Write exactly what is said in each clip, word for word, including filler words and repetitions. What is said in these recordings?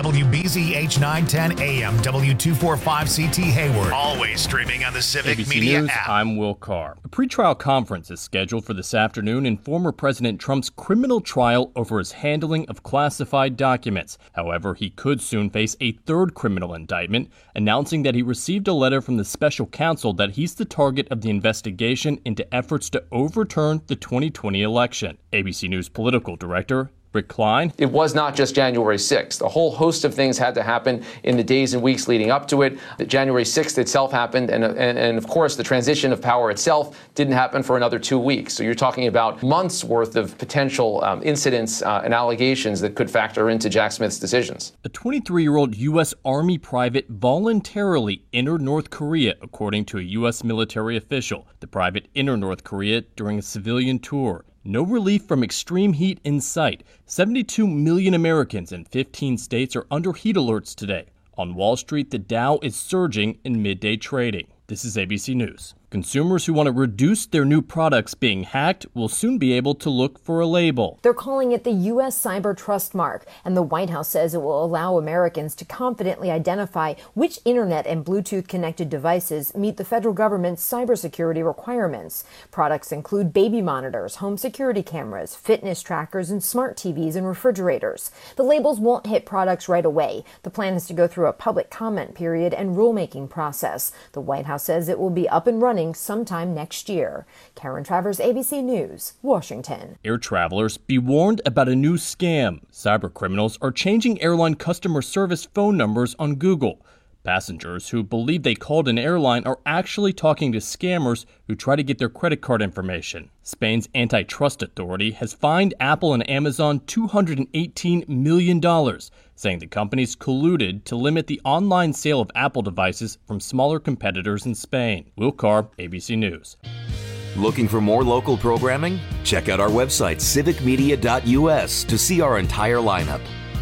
W B Z H nine ten A M, W two forty-five C T Hayward. Always streaming on the Civic A B C Media News, app. I'm Will Carr. A pretrial conference is scheduled for this afternoon in former President Trump's criminal trial over his handling of classified documents. However, he could soon face a third criminal indictment, announcing that he received a letter from the special counsel that he's the target of the investigation into efforts to overturn the twenty twenty election. A B C News political director Rick Klein. It was not just January sixth. A whole host of things had to happen in the days and weeks leading up to it. The January sixth itself happened, and, and, and of course, the transition of power itself didn't happen for another two weeks. So you're talking about months worth of potential um, incidents uh, and allegations that could factor into Jack Smith's decisions. A twenty-three-year-old U S Army private voluntarily entered North Korea, according to a U S military official. The private entered North Korea during a civilian tour. No relief from extreme heat in sight. seventy-two million Americans in fifteen states are under heat alerts today. On Wall Street, the Dow is surging in midday trading. This is A B C News. Consumers who want to reduce their new products being hacked will soon be able to look for a label. They're calling it the U S Cyber Trust Mark, and the White House says it will allow Americans to confidently identify which internet and Bluetooth-connected devices meet the federal government's cybersecurity requirements. Products include baby monitors, home security cameras, fitness trackers, and smart T Vs and refrigerators. The labels won't hit products right away. The plan is to go through a public comment period and rulemaking process. The White House says it will be up and running sometime next year. Karen Travers, A B C News, Washington. Air travelers, be warned about a new scam. Cyber criminals are changing airline customer service phone numbers on Google. Passengers who believe they called an airline are actually talking to scammers who try to get their credit card information. Spain's antitrust authority has fined Apple and Amazon two hundred eighteen million dollars, saying the companies colluded to limit the online sale of Apple devices from smaller competitors in Spain. Will Carr, A B C News. Looking for more local programming? Check out our website, civic media dot U S, to see our entire lineup.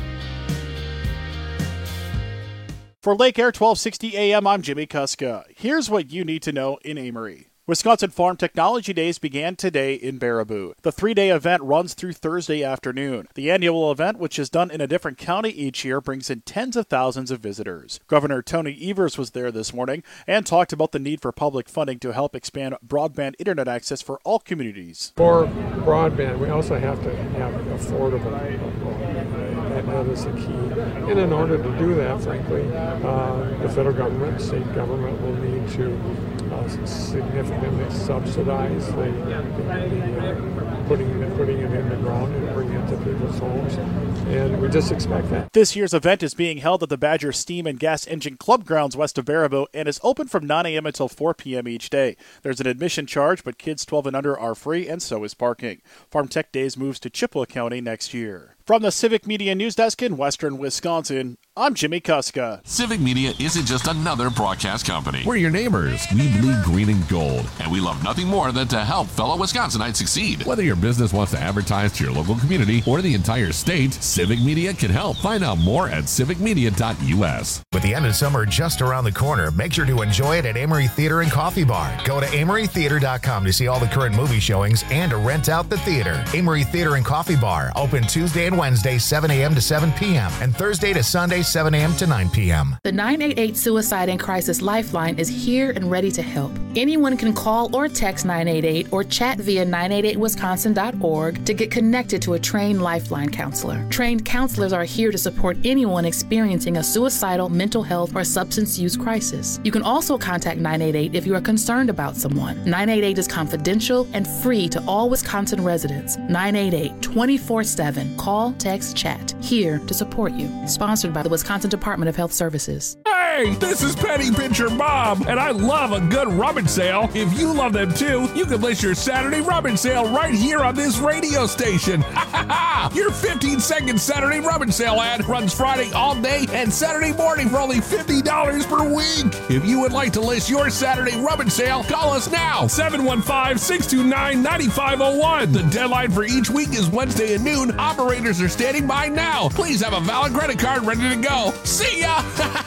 For Lake Air twelve sixty A M, I'm Jimmy Kuska. Here's what you need to know in Amory. Wisconsin Farm Technology Days began today in Baraboo. The three-day event runs through Thursday afternoon. The annual event, which is done in a different county each year, brings in tens of thousands of visitors. Governor Tony Evers was there this morning and talked about the need for public funding to help expand broadband internet access for all communities. For broadband, we also have to have affordable broadband. That is the key. And in order to do that, frankly, uh, the federal government, state government will need to uh, significantly subsidize the, the, the uh, putting, putting it in the ground and bringing it to people's homes. And we just expect that. This year's event is being held at the Badger Steam and Gas Engine Club grounds west of Baraboo and is open from nine a.m. until four p.m. each day. There's an admission charge, but kids twelve and under are free, and so is parking. Farm Tech Days moves to Chippewa County next year. From the Civic Media News Desk in Western Wisconsin, I'm Jimmy Kuska. Civic Media isn't just another broadcast company. We're your neighbors. We bleed green and gold. And we love nothing more than to help fellow Wisconsinites succeed. Whether your business wants to advertise to your local community or the entire state, Civic Media can help. Find out more at civic media dot U S. With the end of summer just around the corner, make sure to enjoy it at Amory Theater and Coffee Bar. Go to amory theater dot com to see all the current movie showings and to rent out the theater. Amory Theater and Coffee Bar, open Tuesday and Wednesday, seven a.m. to seven p.m. and Thursday to Sunday, seven a.m. to nine p.m. The nine eight eight Suicide and Crisis Lifeline is here and ready to help. Anyone can call or text nine eight eight or chat via nine eight eight wisconsin dot org to get connected to a trained Lifeline counselor. Trained counselors are here to support anyone experiencing a suicidal, mental health, or substance use crisis. You can also contact nine eight eight if you are concerned about someone. nine eight eight is confidential and free to all Wisconsin residents. nine eight eight, twenty-four seven. Call, text, chat. Here to support you. Sponsored by the Wisconsin Department of Health Services. Hey, this is Penny Pincher Bob, and I love a good rummage sale. If you love them too, you can list your Saturday rummage sale right here on this radio station. Ha ha ha! Your fifteen second Saturday rummage sale ad runs Friday all day and Saturday morning for only fifty dollars per week. If you would like to list your Saturday rummage sale, call us now, seven one five, six two nine, nine five zero one. The deadline for each week is Wednesday at noon. Operators are standing by now. Please have a valid credit card ready to go. See ya!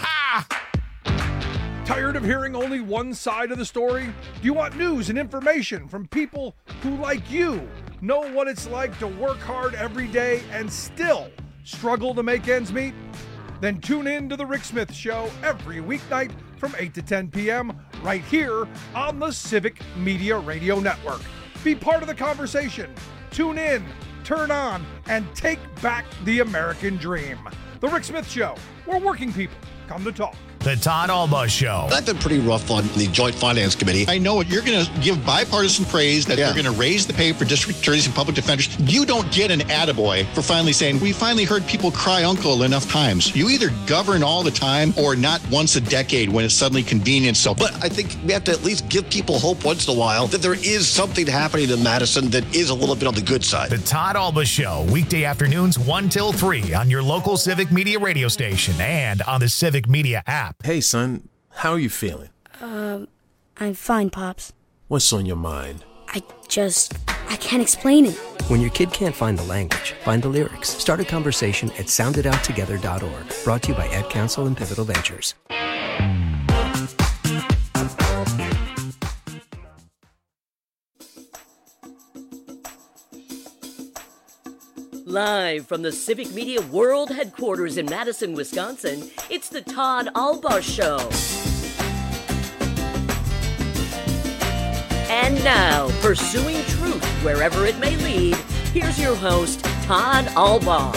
Tired of hearing only one side of the story? Do you want news and information from people who, like you, know what it's like to work hard every day and still struggle to make ends meet? Then tune in to The Rick Smith Show every weeknight from eight to ten p.m. right here on the Civic Media Radio Network. Be part of the conversation. Tune in, turn on, and take back the American dream. The Rick Smith Show, where working people come to talk. The Todd Alba Show. I've been pretty rough on the Joint Finance Committee. I know you're going to give bipartisan praise that yeah. they're going to raise the pay for district attorneys and public defenders. You don't get an attaboy for finally saying, we finally heard people cry uncle enough times. You either govern all the time or not once a decade when it's suddenly convenient. So, but I think we have to at least give people hope once in a while that there is something happening in Madison that is a little bit on the good side. The Todd Alba Show, weekday afternoons one till three on your local Civic Media radio station and on the Civic Media app. Hey, son, how are you feeling? Um, I'm fine, Pops. What's on your mind? I just, I can't explain it. When your kid can't find the language, find the lyrics. Start a conversation at sound it out together dot org. Brought to you by Ed Council and Pivotal Ventures. Live from the Civic Media World Headquarters in Madison, Wisconsin, it's the Todd Alba Show. And now, pursuing truth wherever it may lead, here's your host, Todd Alba.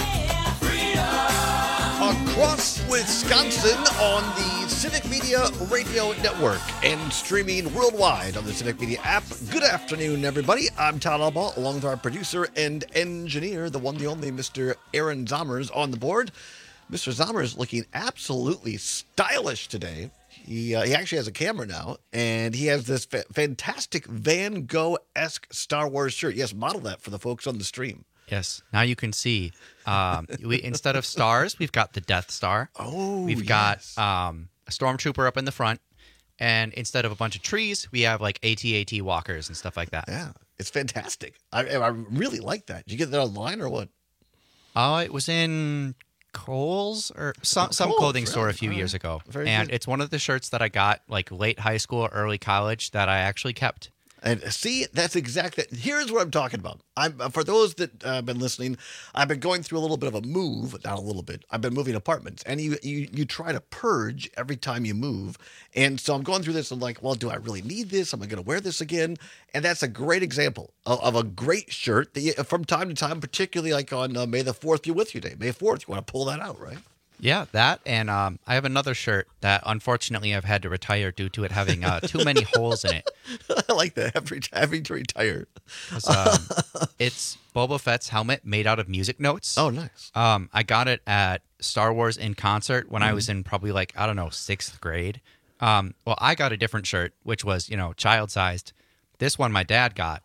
Across Wisconsin on the Civic Media Radio Network and streaming worldwide on the Civic Media app. Good afternoon, everybody. I'm Todd Alba, along with our producer and engineer, the one, the only Mister Aaron Zommers on the board. Mister Zommers looking absolutely stylish today. He uh, he actually has a camera now, and he has this fa- fantastic Van Gogh-esque Star Wars shirt. Yes, model that for the folks on the stream. Yes, now you can see. Um, we instead of stars, we've got the Death Star. Oh, We've yes. got um, a stormtrooper up in the front, and instead of a bunch of trees, we have like A T A T walkers and stuff like that. Yeah, it's fantastic. I, I really like that. Did you get that online or what? Oh, uh, it was in Kohl's or some some Kohl's, clothing right. store a few All years right. ago, Very and good. it's one of the shirts that I got like late high school, early college that I actually kept. And see, that's exactly, here's what I'm talking about. I'm for those that uh, have been listening, I've been going through a little bit of a move, not a little bit. I've been moving apartments, and you you you try to purge every time you move. And so I'm going through this, and I'm like, well, do I really need this? Am I going to wear this again? And that's a great example of, of a great shirt that you, from time to time, particularly like on uh, May the fourth be with you day. May fourth, you want to pull that out, right? Yeah, that, and um, I have another shirt that unfortunately I've had to retire due to it having uh, too many holes in it. I like that, having, having to retire. Um, it's Boba Fett's helmet made out of music notes. Oh, nice. Um, I got it at Star Wars in Concert when mm. I was in probably like, I don't know, sixth grade. Um, well, I got a different shirt, which was, you know, child-sized. This one my dad got,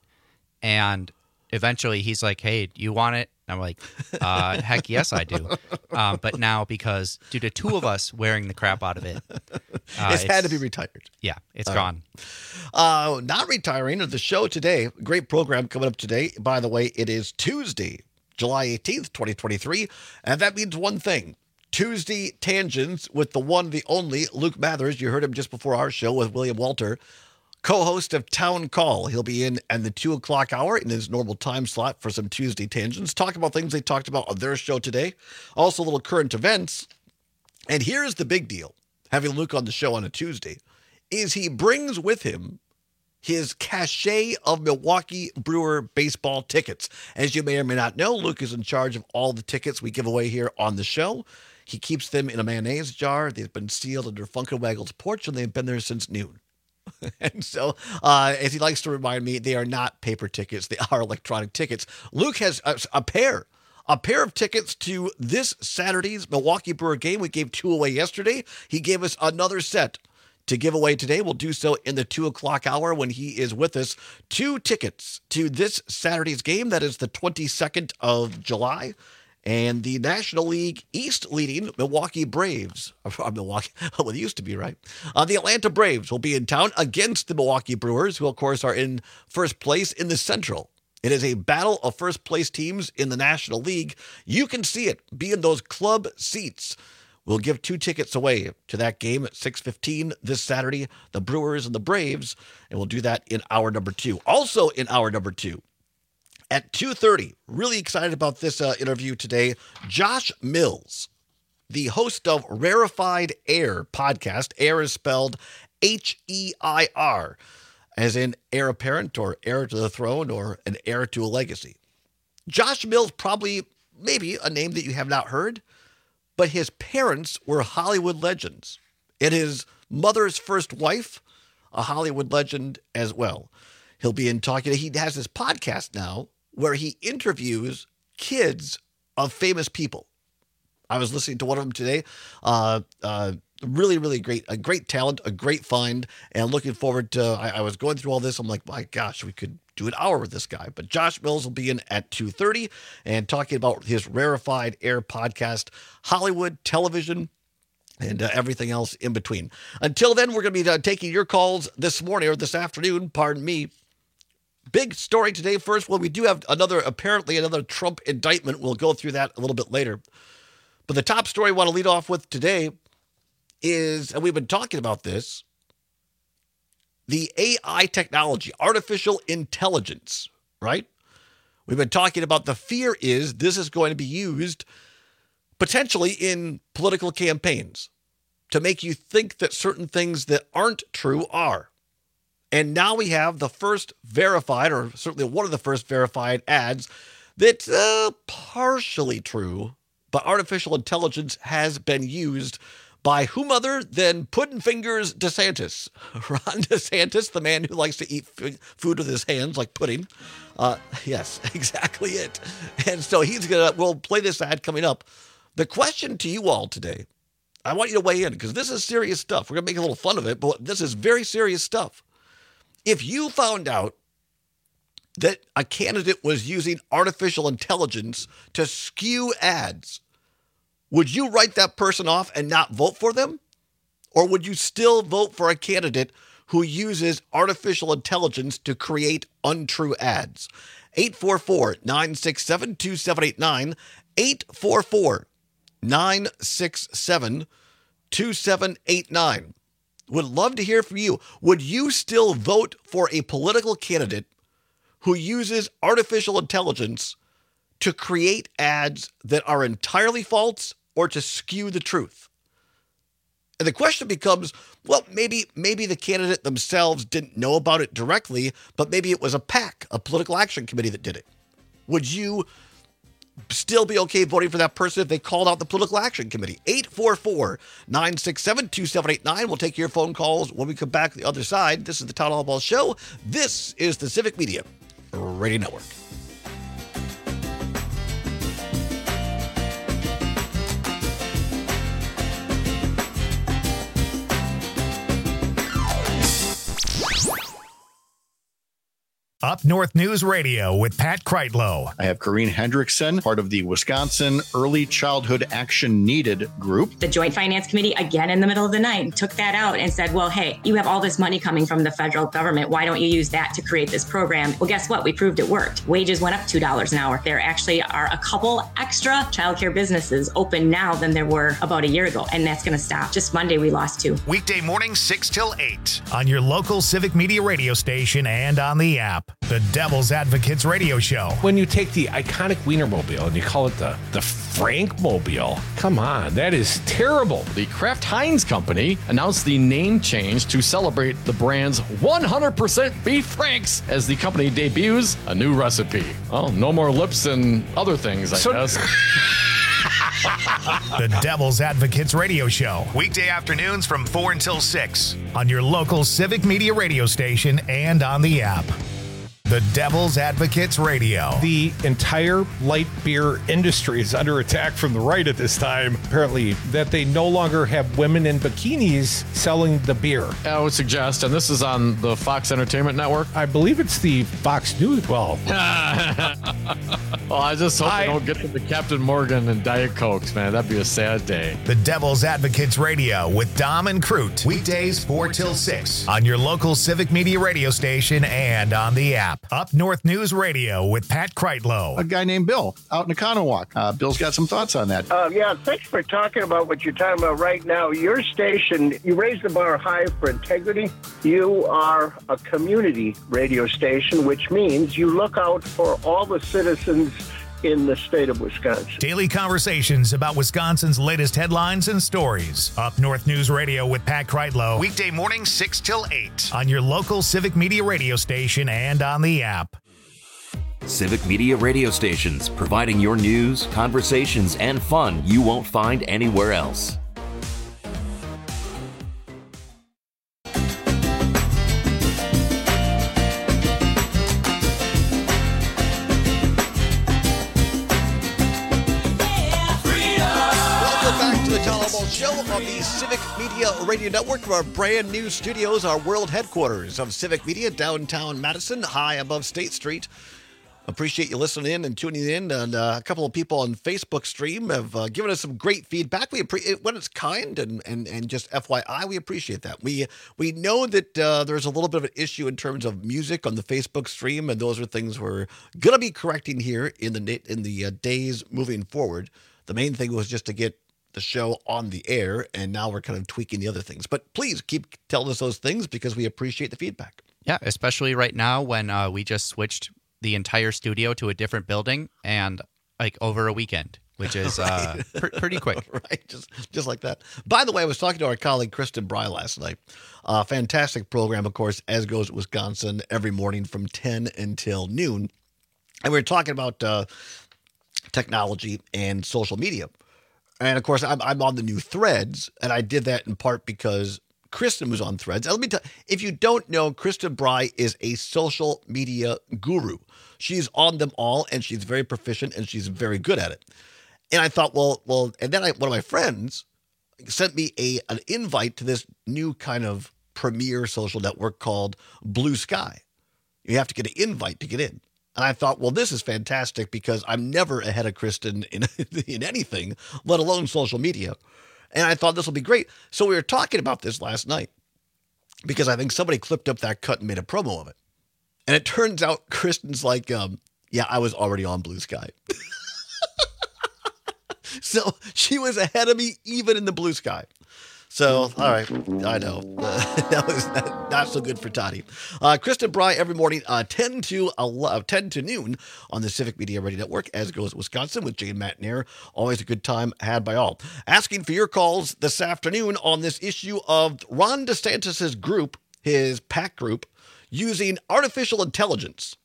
and eventually he's like, hey, do you want it? And I'm like, uh, heck yes, I do. Um, but now, because due to two of us wearing the crap out of it, uh, it's, it's had to be retired. Yeah, it's uh, gone. Uh, not retiring of the show today. Great program coming up today. By the way, it is Tuesday, July eighteenth, twenty twenty-three. And that means one thing. Tuesday Tangents with the one, the only, Luke Mathers. You heard him just before our show with William Walter, co-host of Town Call. He'll be in at the two o'clock hour in his normal time slot for some Tuesday Tangents. Talk about things they talked about on their show today. Also, a little current events. And here's the big deal, having Luke on the show on a Tuesday, is he brings with him his cachet of Milwaukee Brewer baseball tickets. As you may or may not know, Luke is in charge of all the tickets we give away here on the show. He keeps them in a mayonnaise jar. They've been sealed under Funkenwaggle's porch, and they've been there since noon. And so, uh, as he likes to remind me, they are not paper tickets. They are electronic tickets. Luke has a, a pair, a pair of tickets to this Saturday's Milwaukee Brewer game. We gave two away yesterday. He gave us another set to give away today. We'll do so in the two o'clock hour when he is with us. Two tickets to this Saturday's game. That is the twenty-second of July. And the National League East leading Milwaukee Braves, or Milwaukee, well, it used to be, right? Uh, the Atlanta Braves will be in town against the Milwaukee Brewers, who, of course, are in first place in the Central. It is a battle of first place teams in the National League. You can see it. Be in those club seats. We'll give two tickets away to that game at six fifteen this Saturday, the Brewers and the Braves, and we'll do that in hour number two. Also in hour number two, at two thirty, really excited about this uh, interview today, Josh Mills. the host of Rarefied Heir podcast. Heir is spelled H E I R, as in heir apparent or heir to the throne or an heir to a legacy. Josh Mills, probably, maybe a name that you have not heard, but his parents were Hollywood legends. And his mother's first wife, a Hollywood legend as well. He'll be in talking. He has this podcast now where he interviews kids of famous people. I was listening to one of them today. Uh, uh, really, really great. A great talent, a great find, and looking forward to, I, I was going through all this. I'm like, my gosh, we could do an hour with this guy. But Josh Mills will be in at two thirty and talking about his Rarefied Heir podcast, Hollywood, television, and uh, everything else in between. Until then, we're going to be uh, taking your calls this morning or this afternoon, pardon me. Big story today. First, well, we do have another, apparently another Trump indictment. We'll go through that a little bit later. But the top story I want to lead off with today is, and we've been talking about this, the A I technology, artificial intelligence, right? We've been talking about the fear is this is going to be used potentially in political campaigns to make you think that certain things that aren't true are. And now we have the first verified, or certainly one of the first verified ads that's uh, partially true, but artificial intelligence has been used by whom other than Puddin' Fingers DeSantis. Ron DeSantis, the man who likes to eat f- food with his hands like pudding. Uh, yes, exactly it. And so he's going to, we'll play this ad coming up. The question to you all today, I want you to weigh in because this is serious stuff. We're going to make a little fun of it, but this is very serious stuff. If you found out that a candidate was using artificial intelligence to skew ads, would you write that person off and not vote for them? Or would you still vote for a candidate who uses artificial intelligence to create untrue ads? eight four four, nine six seven, two seven eight nine, eight four four, nine six seven, two seven eight nine. Would love to hear from you. Would you still vote for a political candidate who uses artificial intelligence to create ads that are entirely false or to skew the truth? And the question becomes, well, maybe maybe the candidate themselves didn't know about it directly, but maybe it was a PAC, a political action committee that did it. Would you still be okay voting for that person if they called out the political action committee? eight four four, nine six seven, two seven eight nine. We'll take your phone calls when we come back to the other side. This is the Town Hall Ball Show. This is the Civic Media Radio Network. Up North News Radio with Pat Kreitlow. I have Corrine Hendrickson, part of the Wisconsin Early Childhood Action Needed group. The Joint Finance Committee, again in the middle of the night, took that out and said, well, hey, you have all this money coming from the federal government. Why don't you use that to create this program? Well, guess what? We proved it worked. Wages went up two dollars an hour. There actually are a couple extra childcare businesses open now than there were about a year ago, and that's going to stop. Just Monday, we lost two. Weekday mornings, six till eight on your local Civic Media radio station and on the app. The Devil's Advocates Radio Show. When you take the iconic Wienermobile and you call it the, the Frankmobile, come on, that is terrible. The Kraft Heinz Company announced the name change to celebrate the brand's one hundred percent beef franks as the company debuts a new recipe. Well, no more lips and other things, I so- guess. The Devil's Advocates Radio Show. Weekday afternoons from four until six on your local Civic Media radio station and on the app. The Devil's Advocates Radio. The entire light beer industry is under attack from the right at this time. Apparently, that they no longer have women in bikinis selling the beer. I would suggest, and this is on the Fox Entertainment Network. I believe it's the Fox News. Well, well I just hope I, they don't get to the Captain Morgan and Diet Cokes, man. That'd be a sad day. The Devil's Advocates Radio with Dom and Crute. Weekdays four till six on your local Civic Media radio station and on the app. Up North News Radio with Pat Kreitlow. A guy named Bill out in Economowoc. Uh, Bill's got some thoughts on that. Uh, yeah, thanks for talking about what you're talking about right now. Your station, you raise the bar high for integrity. You are a community radio station, which means you look out for all the citizens in the state of Wisconsin. Daily conversations about Wisconsin's latest headlines and stories. Up North News Radio with Pat Kreitlow. Weekday mornings six till eight on your local Civic Media radio station and on the app. Civic Media radio stations, providing your news, conversations, and fun you won't find anywhere else. Show on the Civic Media Radio Network from our brand new studios, our world headquarters of Civic Media, downtown Madison, high above State Street. Appreciate you listening in and tuning in. And uh, a couple of people on Facebook stream have uh, given us some great feedback. We appreciate when it's kind and, and, and just F Y I, we appreciate that. We we know that uh, there's a little bit of an issue in terms of music on the Facebook stream, and those are things we're gonna be correcting here in the in the uh, days moving forward. The main thing was just to get the show on the air, and now we're kind of tweaking the other things. But please keep telling us those things because we appreciate the feedback. Yeah, especially right now when uh, we just switched the entire studio to a different building and like over a weekend, which is right. uh, pr- pretty quick. Right, just just like that. By the way, I was talking to our colleague Kristen Bry last night. Uh, fantastic program, of course, as goes Wisconsin, every morning from ten until noon. And we were talking about uh, technology and social media. And, of course, I'm, I'm on the new Threads, and I did that in part because Kristen was on Threads. And let me tell you, if you don't know, Kristen Bry is a social media guru. She's on them all, and she's very proficient, and she's very good at it. And I thought, well, well, and then I, one of my friends sent me a an invite to this new kind of premier social network called Blue Sky. You have to get an invite to get in. And I thought, well, this is fantastic because I'm never ahead of Kristen in, in anything, let alone social media. And I thought this will be great. So we were talking about this last night because I think somebody clipped up that cut and made a promo of it. And it turns out Kristen's like, um, yeah, I was already on Blue Sky. So she was ahead of me even in the Blue Sky. So, all right, I know. Uh, that was not, not so good for Toddy. Uh, Kristen Bry every morning, uh, ten to noon on the Civic Media Radio Network, as goes Wisconsin with Jane Matnair. Always a good time had by all. Asking for your calls this afternoon on this issue of Ron DeSantis' group, his PAC group, using artificial intelligence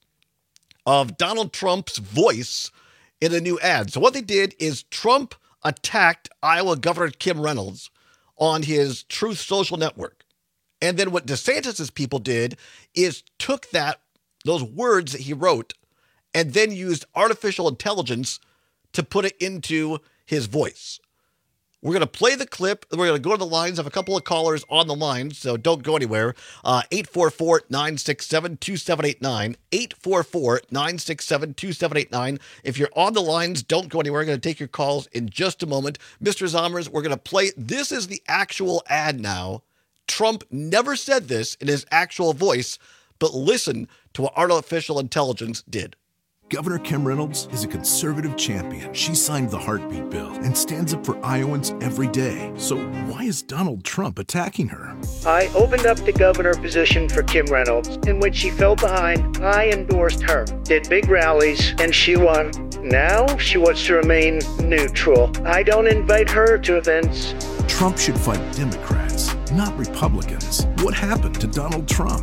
of Donald Trump's voice in a new ad. So what they did is Trump attacked Iowa Governor Kim Reynolds on his Truth Social network. And then what DeSantis' people did is took that, those words that he wrote, and then used artificial intelligence to put it into his voice. We're going to play the clip. We're going to go to the lines. I have a couple of callers on the line, so don't go anywhere. Uh, eight four four, nine six seven, two seven eight nine. eight four four, nine six seven, two seven eight nine. If you're on the lines, don't go anywhere. We're going to take your calls in just a moment. Mister Zommers, we're going to play. This is the actual ad now. Trump never said this in his actual voice, but listen to what artificial intelligence did. Governor Kim Reynolds is a conservative champion. She signed the heartbeat bill and stands up for Iowans every day. So why is Donald Trump attacking her? I opened up the governor position for Kim Reynolds, in which she fell behind. I endorsed her, did big rallies, and she won. Now she wants to remain neutral. I don't invite her to events. Trump should fight Democrats, not Republicans. What happened to Donald Trump?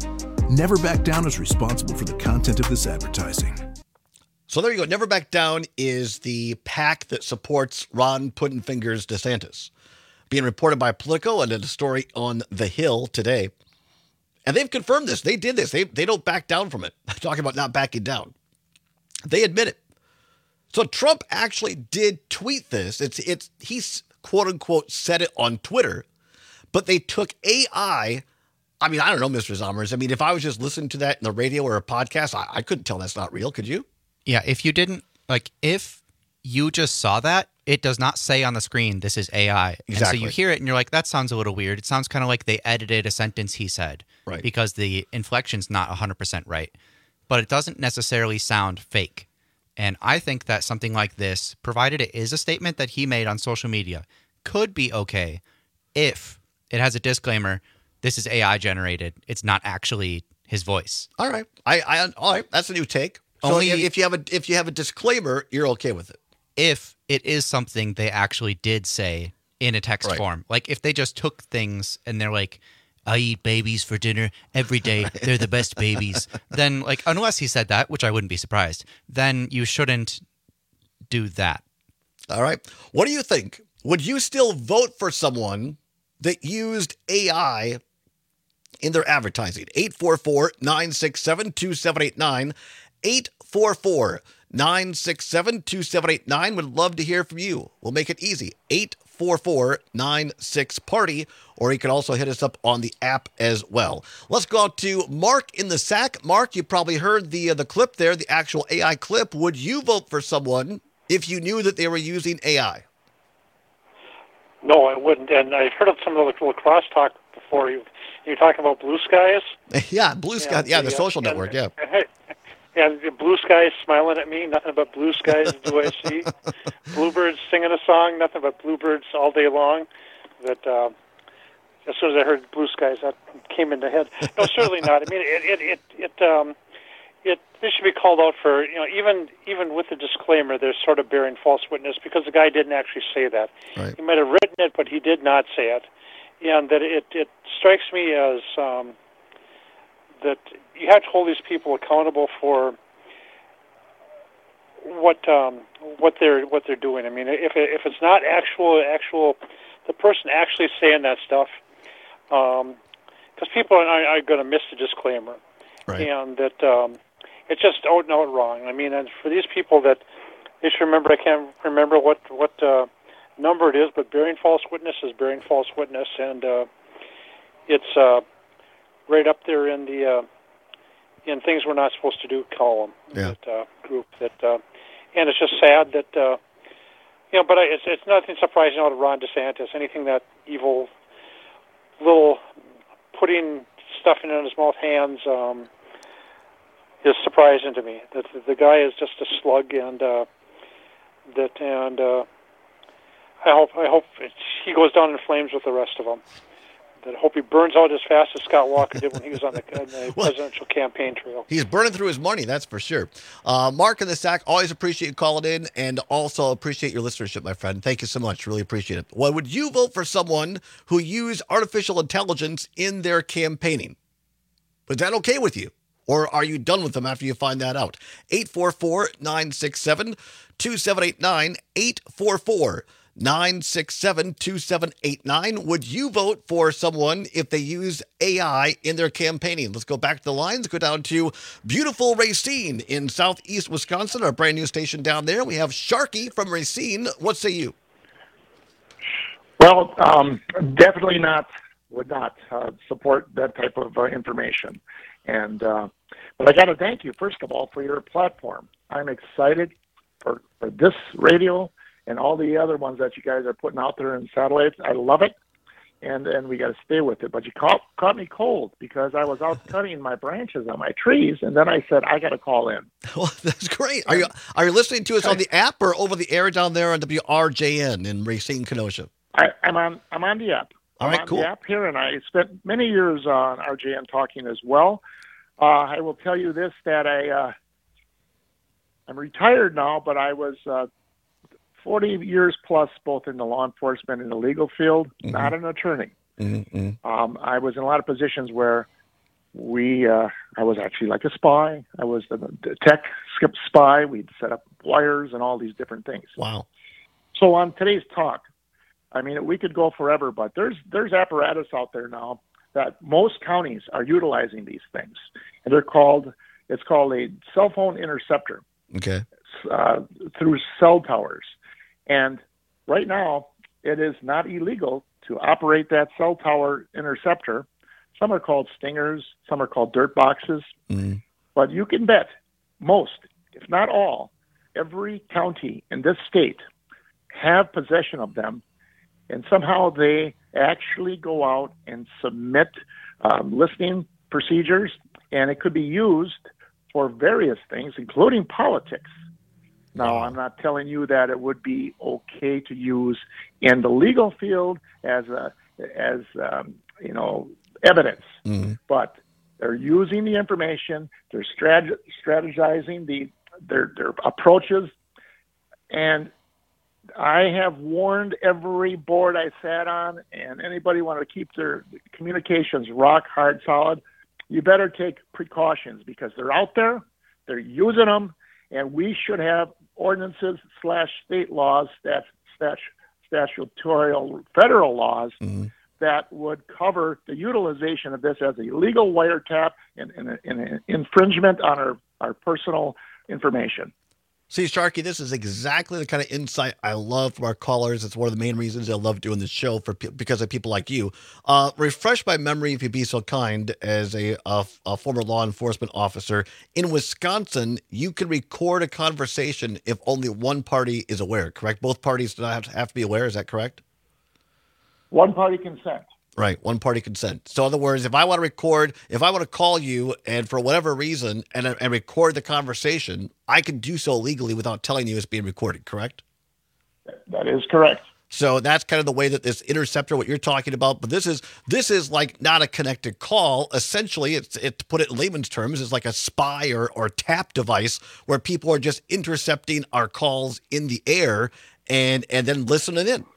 Never Back Down is responsible for the content of this advertising. So there you go. Never Back Down is the PAC that supports Ron Puttin-Fingers DeSantis. Being reported by Politico and a story on The Hill today. And they've confirmed this. They did this. They they don't back down from it. Talking about not backing down. They admit it. So Trump actually did tweet this. It's it's he's quote unquote said it on Twitter, but they took A I. I mean, I don't know, Mister Zommers. I mean, if I was just listening to that in the radio or a podcast, I, I couldn't tell that's not real. Could you? Yeah, if you didn't, like, if you just saw that, it does not say on the screen, this is A I. Exactly. And so you hear it and you're like, that sounds a little weird. It sounds kind of like they edited a sentence he said. Right. Because the inflection's not one hundred percent right. But it doesn't necessarily sound fake. And I think that something like this, provided it is a statement that he made on social media, could be okay if it has a disclaimer, this is A I generated. It's not actually his voice. All right. I, I all right. That's a new take. So Only if, if you have a if you have a disclaimer, you're okay with it. If it is something they actually did say in a text Right. form, like if they just took things and they're like, I eat babies for dinner every day. They're the best babies. Then, like, unless he said that, which I wouldn't be surprised, then you shouldn't do that. All right. What do you think? Would you still vote for someone that used A I in their advertising? eight four four, nine six seven, two seven eight nine. eight four four, nine six seven, two seven eight nine. Would love to hear from you. We'll make it easy. eight four four, nine six, party, or you can also hit us up on the app as well. Let's go out to Mark in the Sack. Mark, you probably heard the uh, the clip there, the actual A I clip. Would you vote for someone if you knew that they were using A I? No, I wouldn't. And I've heard of some of the lacrosse talk before. You, you're talking about Blue Skies? yeah, Blue Sky. And Yeah, the the, social and, network, yeah. And, and the blue skies smiling at me, nothing but blue skies do I see. Bluebirds singing a song, nothing but bluebirds all day long. That uh, as soon as I heard blue skies, that came into head. No, certainly not. I mean, it it it it um, it this should be called out for, you know, even even with the disclaimer, they're sort of bearing false witness because the guy didn't actually say that. Right. He might have written it, but he did not say it, and that it it strikes me as um, that you have to hold these people accountable for what um, what they're what they're doing. I mean, if if it's not actual actual the person actually saying that stuff, because um, people are, are going to miss the disclaimer, right. and that um, it's just out and out wrong. I mean, and for these people that they should remember, I can't remember what what uh, number it is, but bearing false witness is bearing false witness, and uh, it's uh, right up there in the uh, in things we're not supposed to do column. Yeah. That uh, group that, uh, and it's just sad that uh, you know. But I, it's it's nothing surprising out of Ron DeSantis. Anything that evil little putting stuff in his mouth hands um, is surprising to me. That the, the guy is just a slug, and uh, that and uh, I hope I hope it's, he goes down in flames with the rest of them. I hope he burns out as fast as Scott Walker did when he was on the, on the Well, presidential campaign trail. He's burning through his money, that's for sure. Uh, Mark in the Sack, always appreciate you calling in, and also appreciate your listenership, my friend. Thank you so much. Really appreciate it. Well, would you vote for someone who used artificial intelligence in their campaigning? Was that okay with you? Or are you done with them after you find that out? eight four four, nine six seven, two seven eight nine, eight four four, nine six seven, two seven eight nine. Would you vote for someone if they use A I in their campaigning? Let's go back to the lines, go down to beautiful Racine in southeast Wisconsin, our brand new station down there. We have Sharky from Racine. What say you? Well, um, definitely not, would not uh, support that type of uh, information. And uh, but I got to thank you, first of all, for your platform. I'm excited for, for this radio and all the other ones that you guys are putting out there in satellites. I love it, and and we got to stay with it. But you caught caught me cold because I was out cutting my branches on my trees, and then I said I got to call in. Well, that's great. Are you are you listening to us on the app or over the air down there on W R J N in Racine, Kenosha? I, I'm on I'm on the app. All I'm right, on cool. the app here, and I spent many years on R J N talking as well. Uh, I will tell you this, that I uh, I'm retired now, but I was. Uh, forty years plus, both in the law enforcement and the legal field, mm-hmm. not an attorney. Mm-hmm. Um, I was in a lot of positions where we, uh, I was actually like a spy. I was the, the tech spy. We'd set up wires and all these different things. Wow. So on today's talk, I mean, we could go forever, but there's there's apparatus out there now that most counties are utilizing these things. And they're called, it's called a cell phone interceptor. Okay. Uh, through cell towers. And right now, it is not illegal to operate that cell tower interceptor. Some are called stingers, some are called dirt boxes. Mm. But you can bet most, if not all, every county in this state have possession of them, and somehow they actually go out and submit um, listening procedures, and it could be used for various things, including politics. Now, I'm not telling you that it would be okay to use in the legal field as a, as um, you know, evidence, mm. but They're using the information. They're strat- strategizing the their their approaches, and I have warned every board I sat on, and anybody want to keep their communications rock hard solid, you better take precautions because they're out there, they're using them, and we should have ordinances slash state laws, stat, stat, statutorial federal laws mm-hmm. that would cover the utilization of this as a legal wiretap and, and, and an infringement on our, our personal information. See, Sharky, this is exactly the kind of insight I love from our callers. It's one of the main reasons I love doing this show for because of people like you. Uh, refresh my memory, if you'd be so kind, as a, a, a former law enforcement officer. In Wisconsin, you can record a conversation if only one party is aware, correct? Both parties do not have to, have to be aware. Is that correct? One party consent. Right, one party consent. So in other words, if I want to record, if I want to call you and for whatever reason and, and record the conversation, I can do so legally without telling you it's being recorded, correct? That is correct. So that's kind of the way that this interceptor, what you're talking about, but this is this is like not a connected call. Essentially, it's it to put it in layman's terms, is like a spy or or tap device where people are just intercepting our calls in the air and and then listening in.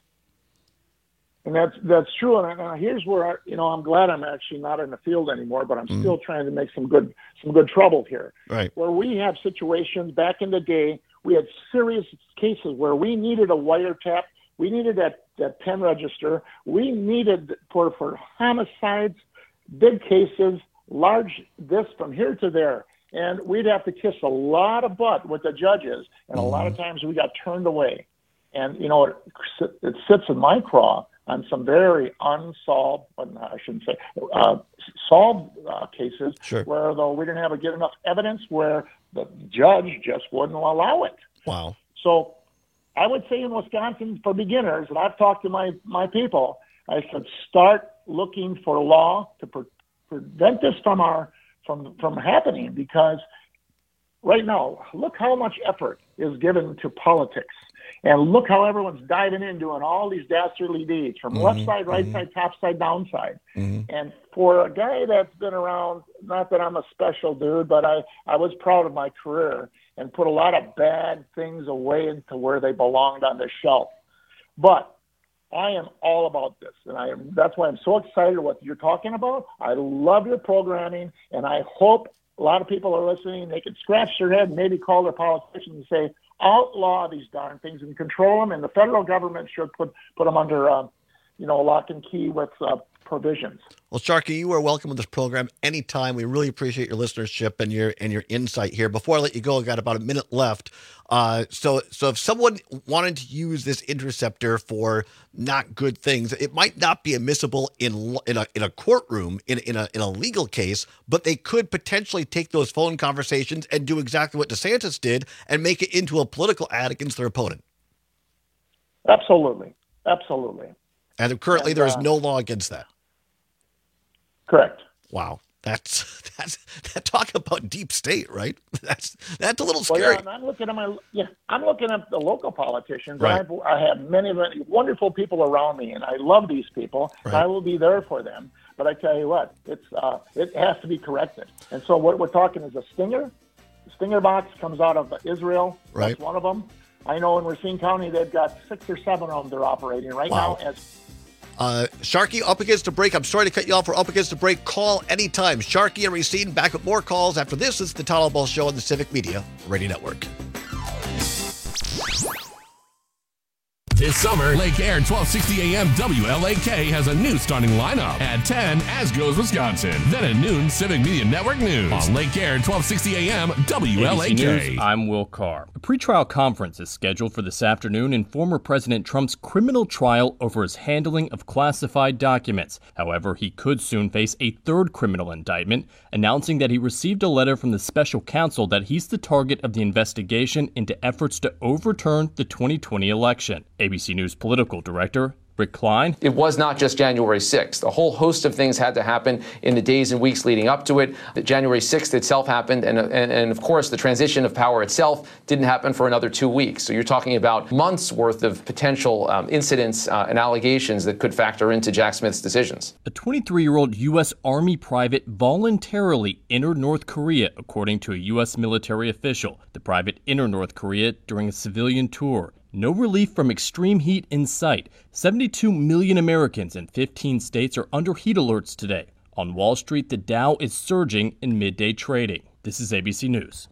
And that's that's true. And uh, here's where I, you know I'm glad I'm actually not in the field anymore, but I'm mm. still trying to make some good some good trouble here. Right. Where we have situations back in the day, we had serious cases where we needed a wiretap, we needed that, that pen register, we needed for for homicides, big cases, large this from here to there, and we'd have to kiss a lot of butt with the judges, and mm. a lot of times we got turned away. And you know it, it sits in my craw on some very unsolved, but I shouldn't say, uh, solved uh, cases sure. where, though, we didn't have a, get enough evidence where the judge just wouldn't allow it. Wow. So I would say in Wisconsin, for beginners, and I've talked to my, my people, I said start looking for law to pre- prevent this from, our, from, from happening, because right now, look how much effort is given to politics. And look how everyone's diving in, doing all these dastardly deeds from mm-hmm, left side, right mm-hmm. side, top side, down side. Mm-hmm. And for a guy that's been around, not that I'm a special dude, but I, I was proud of my career and put a lot of bad things away into where they belonged on the shelf. But I am all about this, and I am, that's why I'm so excited what you're talking about. I love your programming, and I hope a lot of people are listening. They can scratch their head and maybe call their politicians and say, outlaw these darn things and control them, and the federal government should put put them under, uh, you know, lock and key with uh, provisions. Well, Sharky, you are welcome to this program anytime. We really appreciate your listenership and your and your insight here. Before I let you go, I got about a minute left. Uh, so, so if someone wanted to use this interceptor for not good things, it might not be admissible in in a in a courtroom in in a in a legal case, but they could potentially take those phone conversations and do exactly what DeSantis did and make it into a political ad against their opponent. Absolutely, absolutely. And currently, and, there is uh, no law against that. Correct. Wow. That's that's that talk about deep state, right? That's that's a little well, scary. yeah, and I'm looking at my yeah, I'm looking at the local politicians. Right. I've, I have many, many wonderful people around me, and I love these people. Right. I will be there for them. But I tell you what, it's uh, it has to be corrected. And so what we're talking is a Stinger. The Stinger box comes out of Israel. Right. That's one of them. I know in Racine County they've got six or seven of them they're operating right Wow. now as. Uh, Sharky, up against the break. I'm sorry to cut you off. We're up against the break. Call anytime. Sharky and Racine back with more calls after this. It's the Tyler Ball Show on the Civic Media Radio Network. This summer, Lake Air twelve sixty A M W L A K has a new starting lineup. At ten, As Goes Wisconsin. Then at noon, Civic Media Network News. On Lake Air twelve sixty A M W L A K. A B C News, I'm Will Carr. A pretrial conference is scheduled for this afternoon in former President Trump's criminal trial over his handling of classified documents. However, he could soon face a third criminal indictment, announcing that he received a letter from the special counsel that he's the target of the investigation into efforts to overturn the twenty twenty election. A B C News political director Rick Klein. It was not just January sixth. A whole host of things had to happen in the days and weeks leading up to it. The January sixth itself happened, and, and, and of course, the transition of power itself didn't happen for another two weeks. So you're talking about months worth of potential um, incidents uh, and allegations that could factor into Jack Smith's decisions. A twenty-three-year-old U S Army private voluntarily entered North Korea, according to a U S military official. The private entered North Korea during a civilian tour. No relief from extreme heat in sight. seventy-two million Americans in fifteen states are under heat alerts today. On Wall Street, the Dow is surging in midday trading. This is A B C News.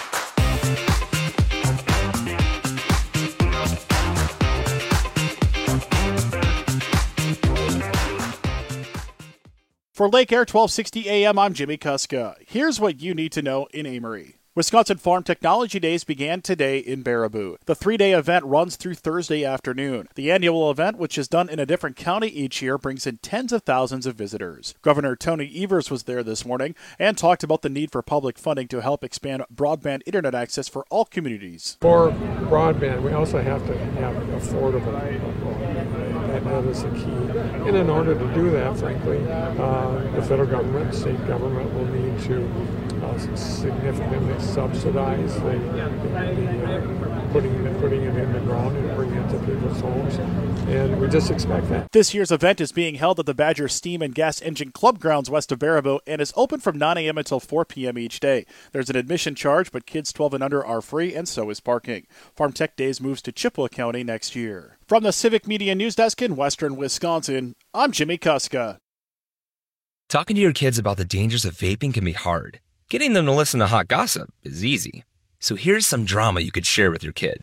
For Lake Air twelve sixty A M, I'm Jimmy Kuska. Here's what you need to know in Amory. Wisconsin Farm Technology Days began today in Baraboo. The three-day event runs through Thursday afternoon. The annual event, which is done in a different county each year, brings in tens of thousands of visitors. Governor Tony Evers was there this morning and talked about the need for public funding to help expand broadband internet access for all communities. For broadband, we also have to have affordable broadband. That, that is the key. And in order to do that, frankly, uh, the federal government, state government will need to uh, significantly subsidize the, the, the uh, putting, putting it in the ground and bringing it to people's homes. And we just expect that. This year's event is being held at the Badger Steam and Gas Engine Club grounds west of Baraboo and is open from nine a.m. until four p.m. each day. There's an admission charge, but kids twelve and under are free, and so is parking. Farm Tech Days moves to Chippewa County next year. From the Civic Media News Desk in Western Wisconsin, I'm Jimmy Kuska. Talking to your kids about the dangers of vaping can be hard. Getting them to listen to hot gossip is easy. So here's some drama you could share with your kid.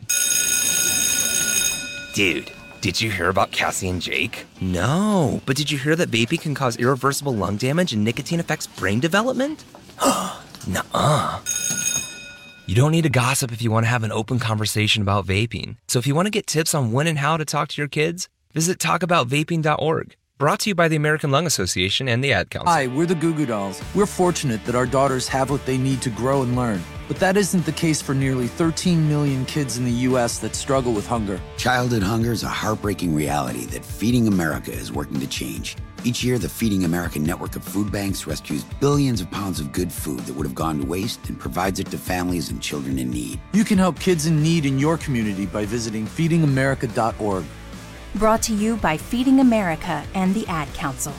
Dude, did you hear about Cassie and Jake? No, but did you hear that vaping can cause irreversible lung damage and nicotine affects brain development? Nuh-uh. You don't need to gossip if you want to have an open conversation about vaping. So if you want to get tips on when and how to talk to your kids, visit talk about vaping dot org. Brought to you by the American Lung Association and the Ad Council. Hi, we're the Goo Goo Dolls. We're fortunate that our daughters have what they need to grow and learn. But that isn't the case for nearly thirteen million kids in the U S that struggle with hunger. Childhood hunger is a heartbreaking reality that Feeding America is working to change. Each year, the Feeding America network of food banks rescues billions of pounds of good food that would have gone to waste and provides it to families and children in need. You can help kids in need in your community by visiting feeding america dot org. Brought to you by Feeding America and the Ad Council.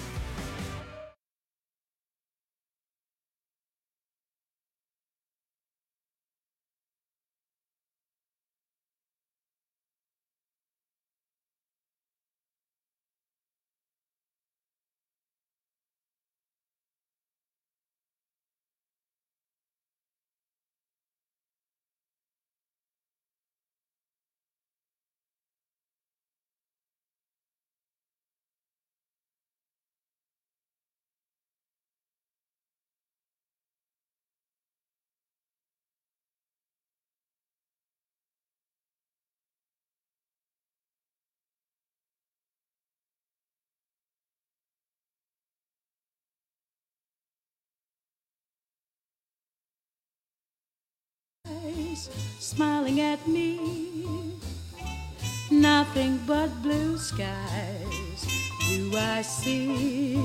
Smiling at me, nothing but blue skies do I see.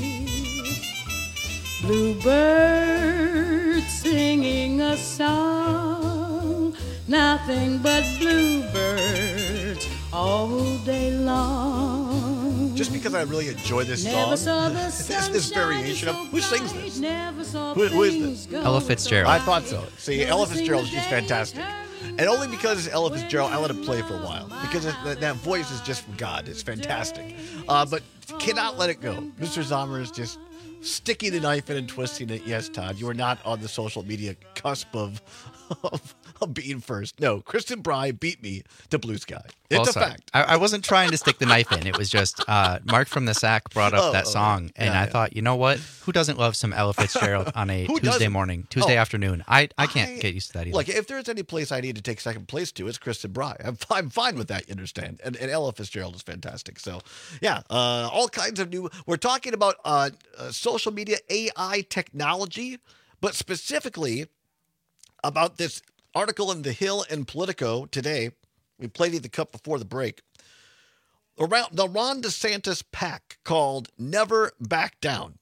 Bluebirds singing a song, nothing but bluebirds all day long. Just because I really enjoy this Never song, saw the this, this variation of who sings this? Never saw Who, who is this? Ella Fitzgerald. I thought so. See, Ella Fitzgerald, she's fantastic. And only because Ella Fitzgerald, I let it play for a while. Because that, that voice is just from God. It's fantastic. Uh, but cannot let it go. Mister Zomer is just sticking the knife in and twisting it. Yes, Todd, you are not on the social media cusp of, of, of being first. No, Kristen Bry beat me to Blue Sky. It's Well, a sorry. fact. I, I wasn't trying to stick the knife in. It was just uh, Mark from the Sack brought up Oh, that oh, song, and yeah, I yeah. thought, you know what? Who doesn't love some Ella Fitzgerald on a Who Tuesday doesn't? morning, Tuesday Oh. afternoon? I, I can't I- get used to that either. Look, if there's any place I need to take second place to, it's Kristen Bry. I'm, I'm fine with that, you understand. And, and Ella Fitzgerald is fantastic. So, yeah, uh, all kinds of new. We're talking about uh, uh, social media A I technology, but specifically about this article in The Hill and Politico today. We played you the cut before the break. around the Ron DeSantis PAC called Never Back Down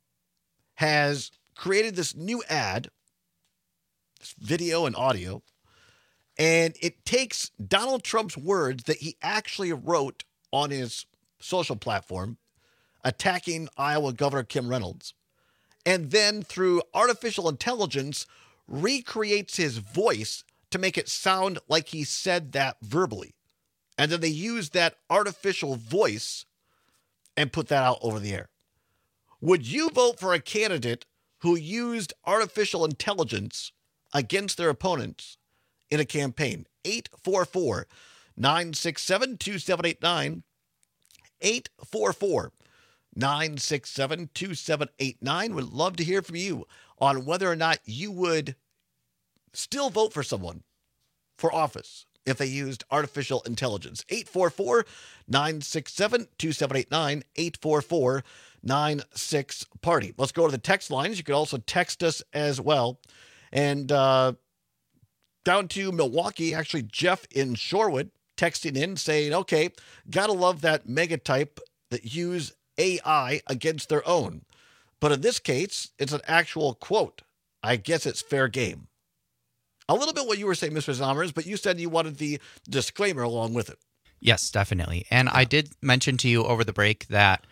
has created this new ad, this video and audio, and it takes Donald Trump's words that he actually wrote on his social platform attacking Iowa Governor Kim Reynolds, and then through artificial intelligence recreates his voice to make it sound like he said that verbally. And then they use that artificial voice and put that out over the air. Would you vote for a candidate who used artificial intelligence against their opponents in a campaign? eight four four, nine six seven, two seven eight nine. eight four four, nine six seven, two seven eight nine. Would love to hear from you on whether or not you would still vote for someone for office if they used artificial intelligence. eight four four, nine six seven, two seven eight nine, eight four four, nine six party. Let's go to the text lines. You could also text us as well. And uh, down to Milwaukee, actually Jeff in Shorewood texting in saying, okay, gotta love that mega type that use A I against their own. But in this case, it's an actual quote. I guess it's fair game. A little bit what you were saying, Mister Zommers, but you said you wanted the disclaimer along with it. Yes, definitely. And I did mention to you over the break that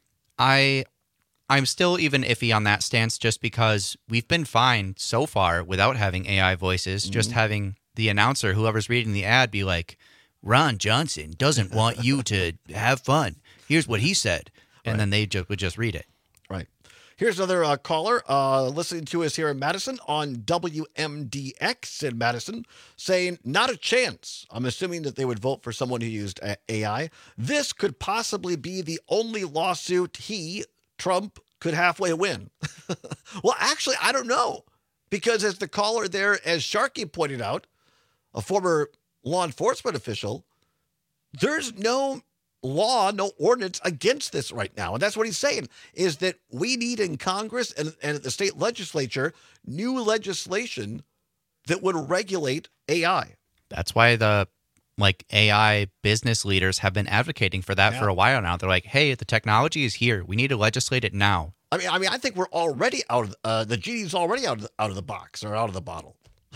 I, I'm still even iffy on that stance just because we've been fine so far without having A I voices, mm-hmm. just having the announcer, whoever's reading the ad, be like, Ron Johnson doesn't want you to have fun. Here's what he said. And right. then they just would just read it. Right. Here's another uh, caller uh, listening to us here in Madison on W M D X in Madison saying, not a chance. I'm assuming that they would vote for someone who used A I. This could possibly be the only lawsuit he, Trump, could halfway win. Well, actually, I don't know. Because as the caller there, as Sharkey pointed out, a former law enforcement official, there's no law, no ordinance against this right now. And that's what he's saying, is that we need in Congress and, and at the state legislature new legislation that would regulate A I. That's why the like A I business leaders have been advocating for that yeah. for a while now. They're like, hey, the technology is here. We need to legislate it now. I mean, I mean, I think we're already out of uh, the genie's already out of the, out of the box or out of the bottle.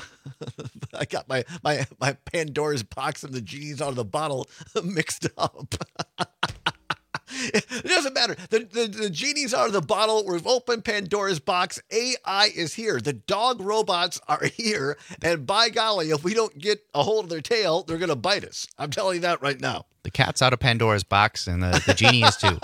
I got my, my, my Pandora's box and the genie's out of the bottle mixed up. It doesn't matter. The, the, the genie's out of the bottle. We've opened Pandora's box. A I is here. The dog robots are here. And by golly, if we don't get a hold of their tail, they're going to bite us. I'm telling you that right now. The cat's out of Pandora's box and the, the genie is too.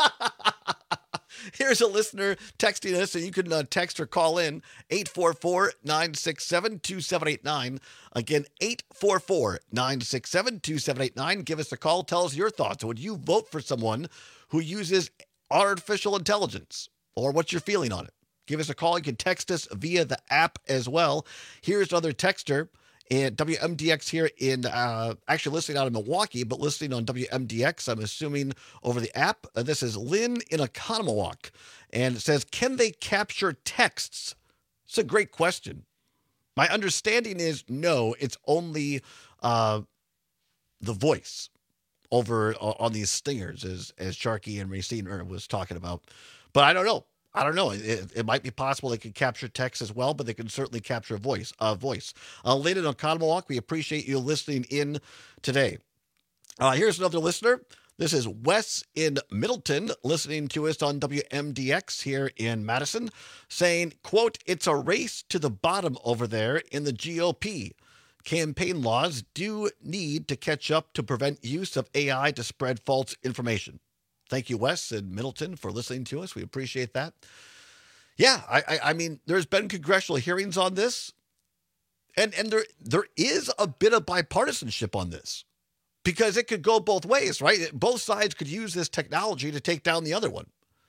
Here's a listener texting us, and you can uh, text or call in eight four four, nine six seven, two seven eight nine. Again, eight four four, nine six seven, two seven eight nine. Give us a call. Tell us your thoughts. Would you vote for someone who uses artificial intelligence, or what's your feeling on it? Give us a call. You can text us via the app as well. Here's another texter. And W M D X here in, uh, actually listening out of Milwaukee, but listening on W M D X, I'm assuming over the app. Uh, this is Lynn in Oconomowoc, and it says, can they capture texts? It's a great question. My understanding is no, it's only uh, the voice over uh, on these stingers, as, as Sharkey and Racine was talking about. But I don't know. I don't know. It, it might be possible they could capture text as well, but they can certainly capture a voice. Uh, voice. Uh, Lynn in Oconomowoc, we appreciate you listening in today. Uh, here's another listener. This is Wes in Middleton listening to us on W M D X here in Madison, saying, quote, it's a race to the bottom over there in the G O P. Campaign laws do need to catch up to prevent use of A I to spread false information. Thank you, Wes in Middleton, for listening to us. We appreciate that. Yeah, I, I, I mean, there's been congressional hearings on this, and and there there is a bit of bipartisanship on this, because it could go both ways, right? Both sides could use this technology to take down the other one.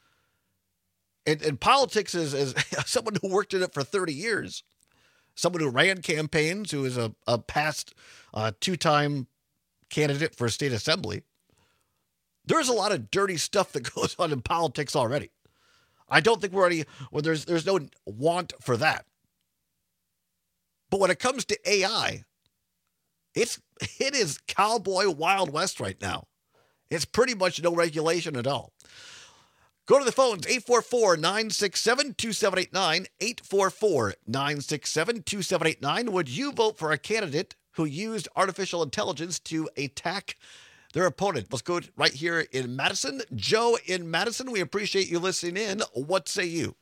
And, and politics is, as someone who worked in it for thirty years, someone who ran campaigns, who is a, a past uh, two-time candidate for state assembly, there's a lot of dirty stuff that goes on in politics already. I don't think we're already, well, there's, there's no want for that. But when it comes to A I, it's, it is cowboy Wild West right now. It's pretty much no regulation at all. Go to the phones, eight four four, nine six seven, two seven eight nine, eight four four, nine six seven, two seven eight nine. Would you vote for a candidate who used artificial intelligence to attack their opponent? Let's go right here in Madison. Joe in Madison, we appreciate you listening in. What say you?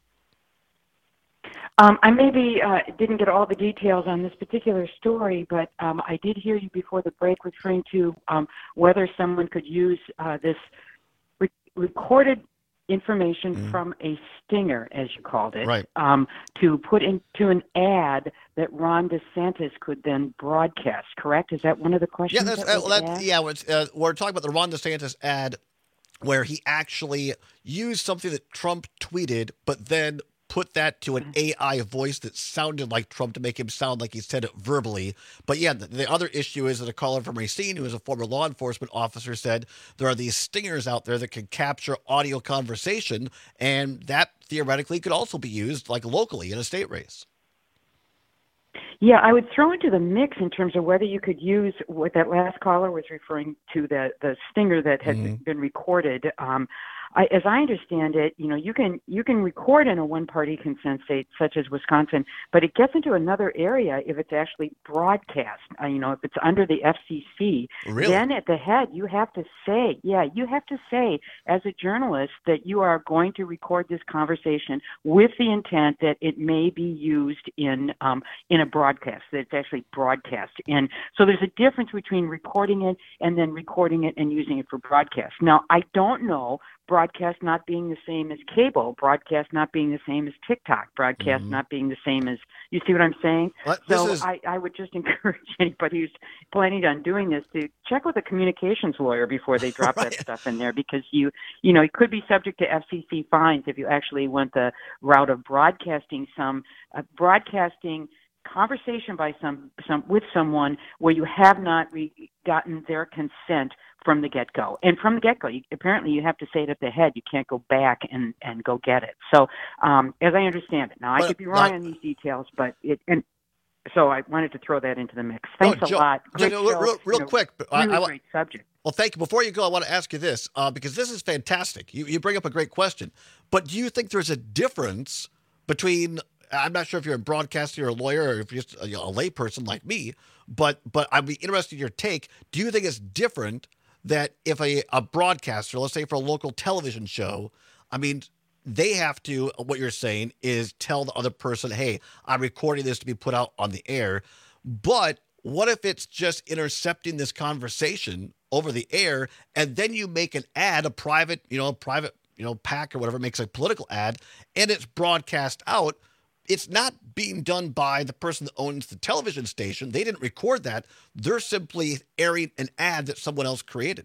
Um, I maybe uh, didn't get all the details on this particular story, but um, I did hear you before the break referring to um, whether someone could use uh, this re- recorded information mm. from a stinger, as you called it, right. um, to put into an ad that Ron DeSantis could then broadcast, correct? Is that one of the questions? Yeah, that's, that uh, well, that's, yeah it's, uh, we're talking about the Ron DeSantis ad where he actually used something that Trump tweeted, but then put that to an A I voice that sounded like Trump to make him sound like he said it verbally. But yeah, the, the other issue is that a caller from Racine, who is a former law enforcement officer, said there are these stingers out there that can capture audio conversation, and that theoretically could also be used like locally in a state race. Yeah, I would throw into the mix in terms of whether you could use what that last caller was referring to, the the stinger that had mm-hmm. been recorded. Um, I, as I understand it, you know, you can you can record in a one-party consent state such as Wisconsin, but it gets into another area if it's actually broadcast. Uh, you know, if it's under the F C C, really? Then at the head you have to say, yeah, you have to say as a journalist that you are going to record this conversation with the intent that it may be used in um, in a broadcast, that it's actually broadcast. And so there's a difference between recording it and then recording it and using it for broadcast. Now, I don't know. Broadcast not being the same as cable, broadcast not being the same as TikTok, broadcast mm-hmm. not being the same as, you see what I'm saying? What? So is... I, I would just encourage anybody who's planning on doing this to check with a communications lawyer before they drop right. that stuff in there, because you, you know, it could be subject to F C C fines if you actually went the route of broadcasting some, uh, broadcasting conversation by some, some with someone where you have not re- gotten their consent from the get-go. And from the get-go, you, apparently you have to say it at the head. You can't go back and, and go get it. So um, as I understand it. Now, but, I could be wrong not, on these details, but it and so I wanted to throw that into the mix. Thanks no, Joe, a lot. Great Joe, real, real, real you know, quick. Really I, I, great subject. Well, thank you. Before you go, I want to ask you this, uh, because this is fantastic. You, you bring up a great question. But do you think there's a difference between, I'm not sure if you're a broadcaster or a lawyer or if you're just a, you know, a layperson like me, but but I'd be interested in your take. Do you think it's different that if a, a broadcaster, let's say for a local television show, I mean, they have to, what you're saying is tell the other person, hey, I'm recording this to be put out on the air. But what if it's just intercepting this conversation over the air, and then you make an ad, a private, you know, a private, you know, PAC or whatever makes a political ad, and it's broadcast out? It's not being done by the person that owns the television station. They didn't record that. They're simply airing an ad that someone else created.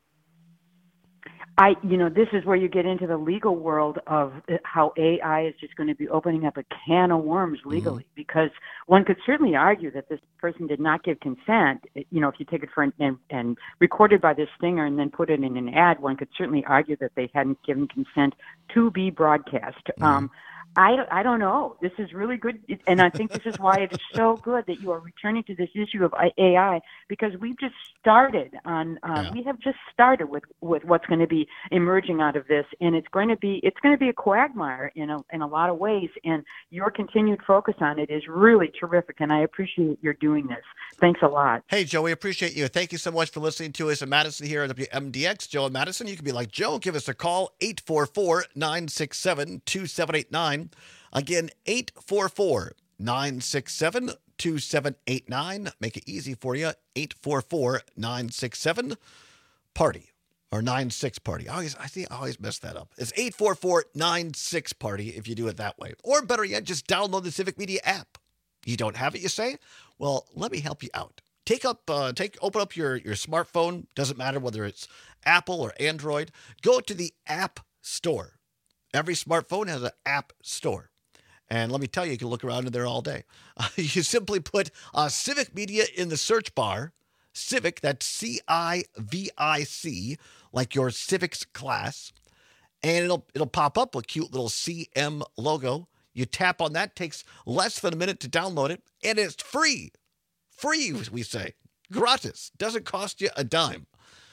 I, you know, this is where you get into the legal world of how A I is just going to be opening up a can of worms legally, mm-hmm. because one could certainly argue that this person did not give consent. You know, if you take it for an, and, and recorded by this stinger and then put it in an ad, one could certainly argue that they hadn't given consent to be broadcast. Mm-hmm. Um, I, I don't know. This is really good, and I think this is why it is so good that you are returning to this issue of A I, because we've just started on. Uh, yeah. We have just started with, with what's going to be emerging out of this, and it's going to be it's going to be a quagmire in a in a lot of ways. And your continued focus on it is really terrific, and I appreciate your doing this. Thanks a lot. Hey, Joe, we appreciate you. Thank you so much for listening to us in Madison here at W M D X. Joe and Madison, you can be like Joe. Give us a call, eight four four, nine six seven, two seven eight nine. Again, eight four four, nine six seven, two seven eight nine. Make it easy for you, eight four four, nine six seven, party, or nine six party. I always, I see, I always mess that up. It's eight four four, nine six party if you do it that way. Or better yet, just download the Civic Media app. You don't have it, you say? Well, let me help you out. Take up, uh, take, open up your, your smartphone. Doesn't matter whether it's Apple or Android. Go to the App Store. Every smartphone has an app store. And let me tell you, you can look around in there all day. Uh, you simply put uh, Civic Media in the search bar. Civic, that's C I V I C, like your civics class. And it'll it'll pop up a cute little C M logo. You tap on that, takes less than a minute to download it, and it's free. Free, we say. Gratis. Doesn't cost you a dime.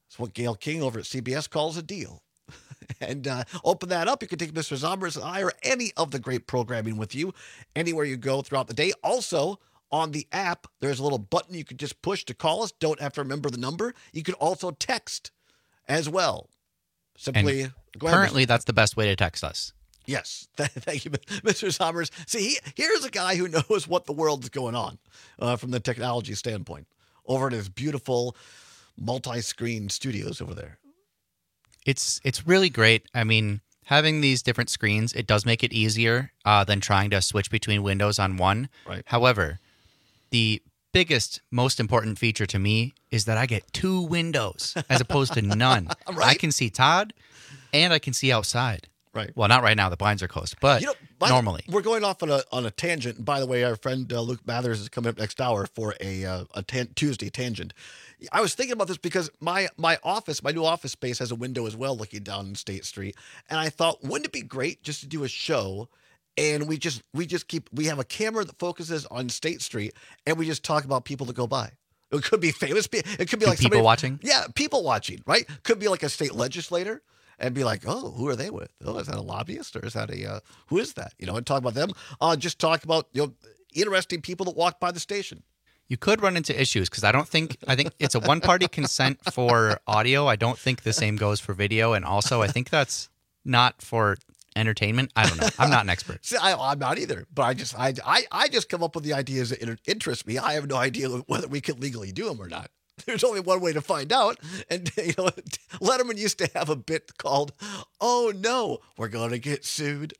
It's what Gail King over at C B S calls a deal. And uh, open that up. You can take Mister Zombers and I or any of the great programming with you anywhere you go throughout the day. Also, on the app, there's a little button you can just push to call us. Don't have to remember the number. You can also text as well. Simply, And go ahead, currently, that's the best way to text us. Yes. Thank you, Mister Zombers. See, he, here's a guy who knows what the world's going on uh, from the technology standpoint over at his beautiful multi-screen studios over there. It's it's really great. I mean, having these different screens, it does make it easier uh, than trying to switch between windows on one. Right. However, the biggest, most important feature to me is that I get two windows as opposed to none. Right. I can see Todd and I can see outside. Right. Well, not right now. The blinds are closed, but You know, by the- normally. we're going off on a on a tangent. By the way, our friend uh, Luke Mathers is coming up next hour for a uh, a tan- Tuesday tangent. I was thinking about this because my my office, my new office space, has a window as well, looking down State Street, and I thought, wouldn't it be great just to do a show, and we just we just keep we have a camera that focuses on State Street, and we just talk about people that go by. It could be famous. pe- It could be Do like people somebody- watching? Yeah, people watching. Right? Could be like a state legislator. And be like, oh, who are they with? Oh, is that a lobbyist or is that a, uh, who is that? You know, and talk about them. Uh, just talk about, you know, interesting people that walk by the station. You could run into issues because I don't think I think it's a one-party consent for audio. I don't think the same goes for video, and also I think that's not for entertainment. I don't know. I'm not an expert. See, I, I'm not either, but I just, I, I, I just come up with the ideas that inter- interest me. I have no idea whether we can legally do them or not. There's only one way to find out. And, you know, Letterman used to have a bit called, oh, no, we're going to get sued.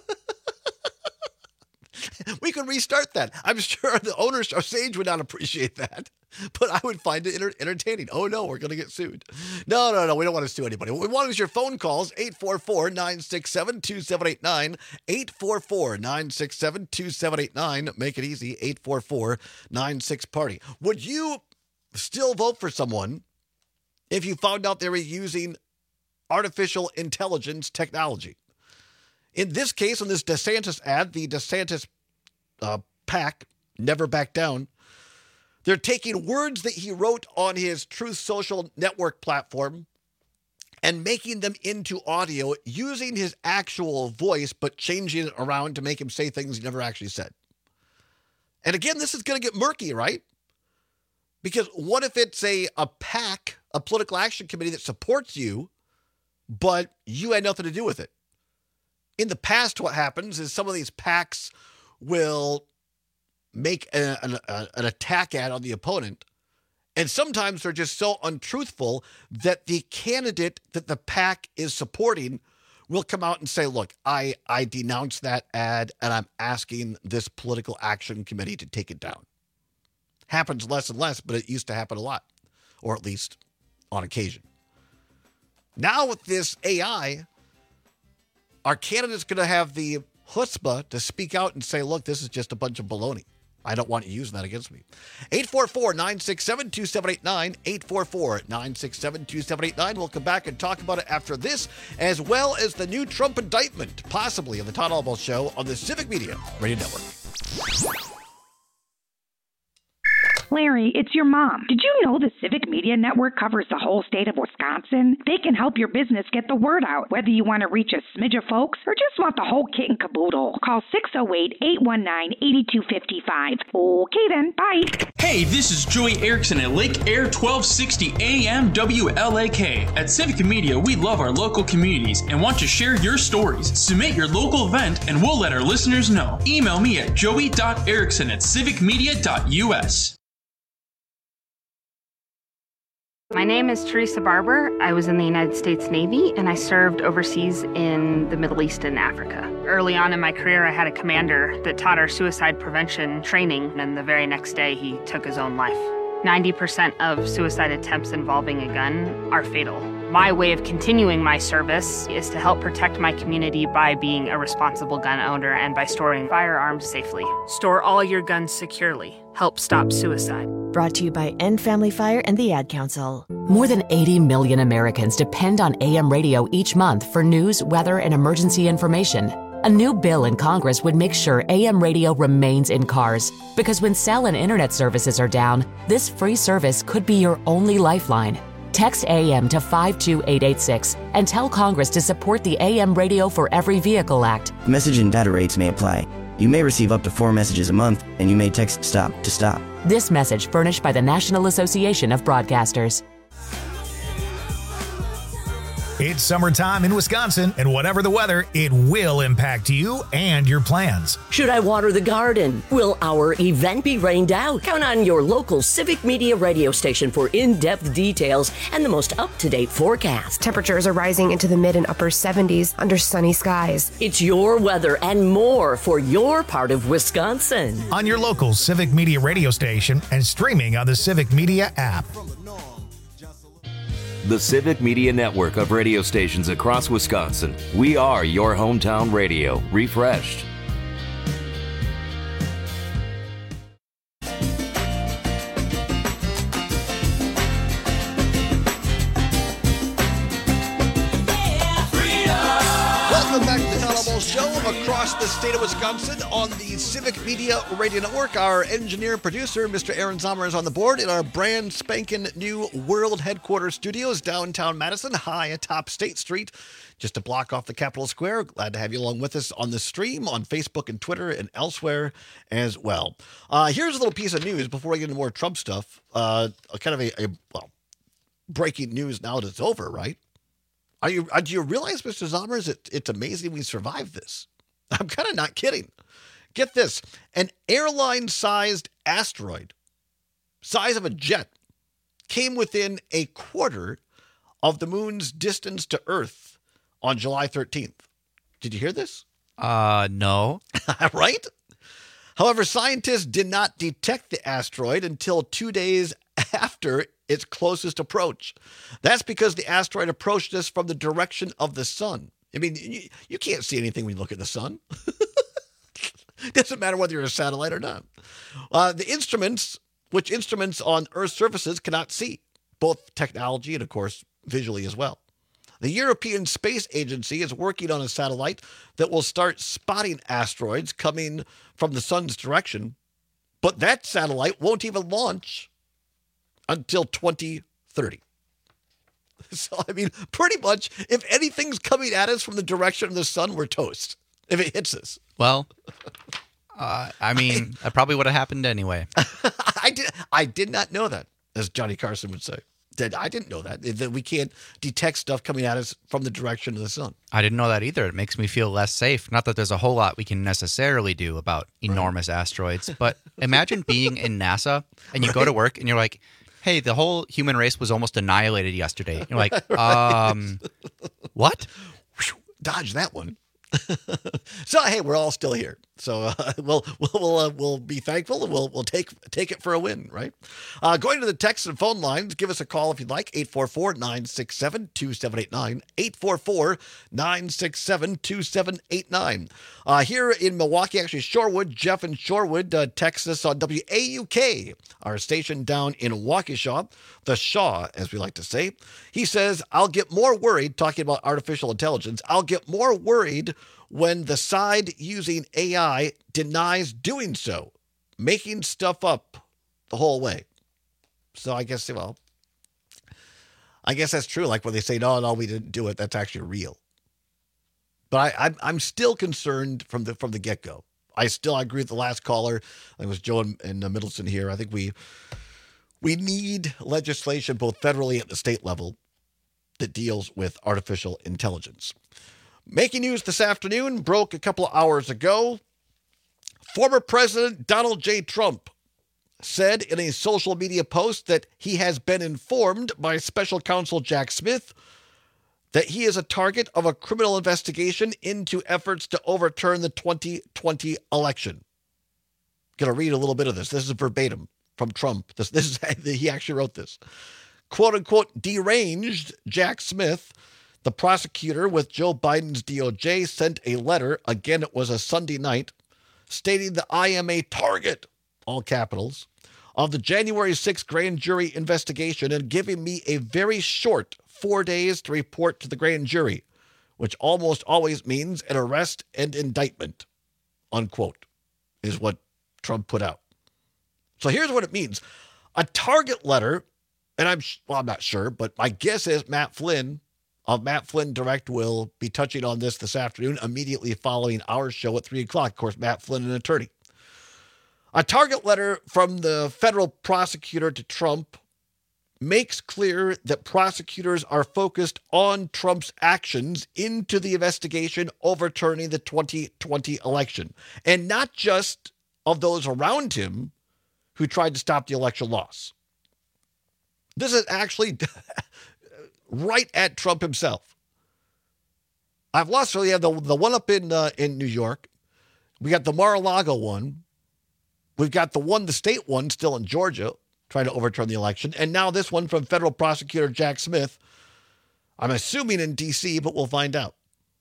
We could restart that. I'm sure the owners of Sage would not appreciate that, but I would find it enter- entertaining. Oh, no, we're going to get sued. No, no, no, we don't want to sue anybody. What we want is your phone calls, eight four four, nine six seven, two seven eight nine, eight four four, nine six seven, two seven eight nine. Make it easy, eight four four, nine six, party. Would you still vote for someone if you found out they were using artificial intelligence technology? In this case, on this DeSantis ad, the DeSantis uh, PAC, Never Back Down, they're taking words that he wrote on his Truth Social network platform and making them into audio using his actual voice, but changing it around to make him say things he never actually said. And again, this is going to get murky, right? Because what if it's a, a PAC, a political action committee that supports you, but you had nothing to do with it? In the past, what happens is some of these PACs will make a, an, a, an attack ad on the opponent, and sometimes they're just so untruthful that the candidate that the PAC is supporting will come out and say, look, I, I denounce that ad, and I'm asking this political action committee to take it down. Happens less and less, but it used to happen a lot, or at least on occasion. Now with this A I, our candidate's going to have the chutzpah to speak out and say, look, this is just a bunch of baloney. I don't want you using that against me. eight four four, nine six seven, two seven eight nine, eight four four, nine six seven, two seven eight nine. We'll come back and talk about it after this, as well as the new Trump indictment, possibly on the Todd Albaugh Show on the Civic Media Radio Network. Larry, it's your mom. Did you know the Civic Media Network covers the whole state of Wisconsin? They can help your business get the word out, whether you want to reach a smidge of folks or just want the whole kit and caboodle. Call six oh eight, eight one nine, eight two five five. Okay then, bye. Hey, this is Joey Erickson at Lake Air twelve sixty A M W L A K. At Civic Media, we love our local communities and want to share your stories. Submit your local event and we'll let our listeners know. Email me at joey dot erickson at civic media dot u s. My name is Teresa Barber. I was in the United States Navy and I served overseas in the Middle East and Africa. Early on in my career, I had a commander that taught our suicide prevention training, and the very next day he took his own life. ninety percent of suicide attempts involving a gun are fatal. My way of continuing my service is to help protect my community by being a responsible gun owner and by storing firearms safely. Store all your guns securely. Help stop suicide. Brought to you by End Family Fire and the Ad Council. More than eighty million Americans depend on A M radio each month for news, weather, and emergency information. A new bill in Congress would make sure A M radio remains in cars, because when cell and internet services are down, this free service could be your only lifeline. Text A M to five two eight eight six and tell Congress to support the A M Radio for Every Vehicle Act. Message and data rates may apply. You may receive up to four messages a month, and you may text STOP to stop. This message furnished by the National Association of Broadcasters. It's summertime in Wisconsin, and whatever the weather, it will impact you and your plans. Should I water the garden? Will our event be rained out? Count on your local Civic Media radio station for in-depth details and the most up-to-date forecast. Temperatures are rising into the mid and upper seventies under sunny skies. It's your weather and more for your part of Wisconsin. On your local Civic Media radio station and streaming on the Civic Media app. The Civic Media Network of radio stations across Wisconsin. We are your hometown radio, refreshed. Welcome back to the Tom Alamo Show across the state of Wisconsin on the Civic Media Radio Network. Our engineer and producer, Mister Aaron Sommer, is on the board in our brand spanking new world headquarters studios downtown Madison, high atop State Street, just a block off the Capitol Square. Glad to have you along with us on the stream on Facebook and Twitter and elsewhere as well. Uh, here's a little piece of news before we get into more Trump stuff. Uh, kind of a, a well, breaking news now that it's over, right? Are you, uh, do you realize, Mister Zommers, it, it's amazing we survived this? I'm kind of not kidding. Get this. An airline-sized asteroid, size of a jet, came within a quarter of the moon's distance to Earth on July thirteenth. Did you hear this? Uh, no. Right? However, scientists did not detect the asteroid until two days after its closest approach. That's because the asteroid approached us from the direction of the sun. I mean, you, you can't see anything when you look at the sun. Doesn't matter whether you're a satellite or not. Uh, the instruments, which instruments on Earth's surfaces cannot see, both technology and, of course, visually as well. The European Space Agency is working on a satellite that will start spotting asteroids coming from the sun's direction, but that satellite won't even launch until twenty thirty. So, I mean, pretty much, if anything's coming at us from the direction of the sun, we're toast. If it hits us. Well, uh, I mean, that probably would have happened anyway. I did. I did not know that, as Johnny Carson would say. Did I didn't know that that we can't detect stuff coming at us from the direction of the sun. I didn't know that either. It makes me feel less safe. Not that there's a whole lot we can necessarily do about enormous right. asteroids, but imagine being in NASA and you right. go to work and you're like, hey, the whole human race was almost annihilated yesterday. You're like, um, what? Dodge that one. So hey, we're all still here. So uh, we'll we'll we'll, uh, we'll be thankful and we'll we'll take take it for a win, right? Uh, going to the text and phone lines, give us a call if you'd like. eight four four, nine six seven, two seven eight nine. eight four four, nine six seven, two seven eight nine. Uh, here in Milwaukee, actually Shorewood, Jeff in Shorewood uh, texts us on W A U K, our station down in Waukesha, the Shaw, as we like to say. He says, I'll get more worried, talking about artificial intelligence, I'll get more worried when the side using A I denies doing so, making stuff up the whole way. So I guess, well, I guess that's true. Like when they say, no, no, we didn't do it, that's actually real. But I, I'm, I'm still concerned from the from the get-go. I still I agree with the last caller. It was Joe and, and uh, Middleton here. I think we we need legislation both federally and at the state level that deals with artificial intelligence. Making news this afternoon, broke a couple of hours ago. Former President Donald J. Trump said in a social media post that he has been informed by Special Counsel Jack Smith that he is a target of a criminal investigation into efforts to overturn the twenty twenty election. Going to read a little bit of this. This is verbatim from Trump. This, this is he actually wrote this. Quote unquote, deranged Jack Smith, the prosecutor with Joe Biden's D O J, sent a letter, again it was a Sunday night, stating that I am a target, all capitals, of the January sixth grand jury investigation and giving me a very short four days to report to the grand jury, which almost always means an arrest and indictment, unquote, is what Trump put out. So here's what it means. A target letter And I'm, well, I'm not sure, but my guess is Matt Flynn of Matt Flynn Direct will be touching on this this afternoon, immediately following our show at three o'clock. Of course, Matt Flynn, an attorney. A target letter from the federal prosecutor to Trump makes clear that prosecutors are focused on Trump's actions into the investigation overturning the twenty twenty election, and not just of those around him who tried to stop the election loss. This is actually right at Trump himself. I've lost, so yeah, the, the one up in uh, in New York. We got the Mar-a-Lago one. We've got the one, the state one, still in Georgia, trying to overturn the election. And now this one from federal prosecutor Jack Smith. I'm assuming in D C, but we'll find out.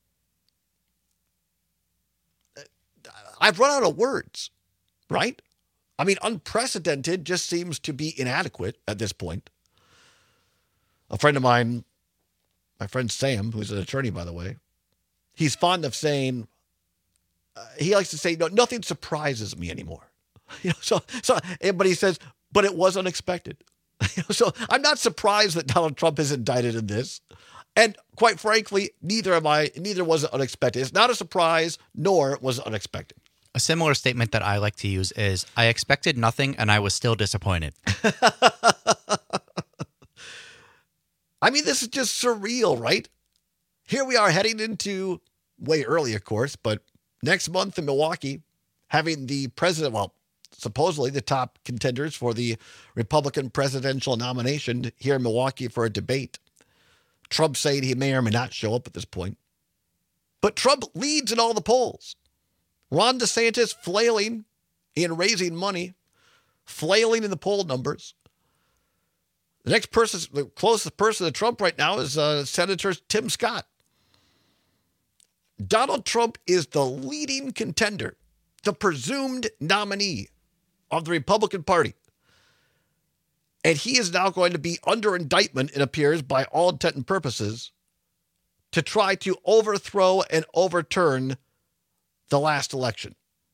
I've run out of words, right? I mean, unprecedented just seems to be inadequate at this point. A friend of mine, my friend Sam, who's an attorney, by the way, he's fond of saying, uh, he likes to say, no, nothing surprises me anymore. You know, so, so, but he says, but it was unexpected. So I'm not surprised that Donald Trump is indicted in this. And quite frankly, neither am I, neither was it unexpected. It's not a surprise, nor was it unexpected. A similar statement that I like to use is, I expected nothing and I was still disappointed. I mean, this is just surreal, right? Here we are heading into, way early, of course, but next month in Milwaukee, having the president, well, supposedly the top contenders for the Republican presidential nomination here in Milwaukee for a debate. Trump saying he may or may not show up at this point. But Trump leads in all the polls. Ron DeSantis flailing in raising money, flailing in the poll numbers. The next person, the closest person to Trump right now is uh, Senator Tim Scott. Donald Trump is the leading contender, the presumed nominee of the Republican Party. And he is now going to be under indictment, it appears, by all intent and purposes, to try to overthrow and overturn the last election.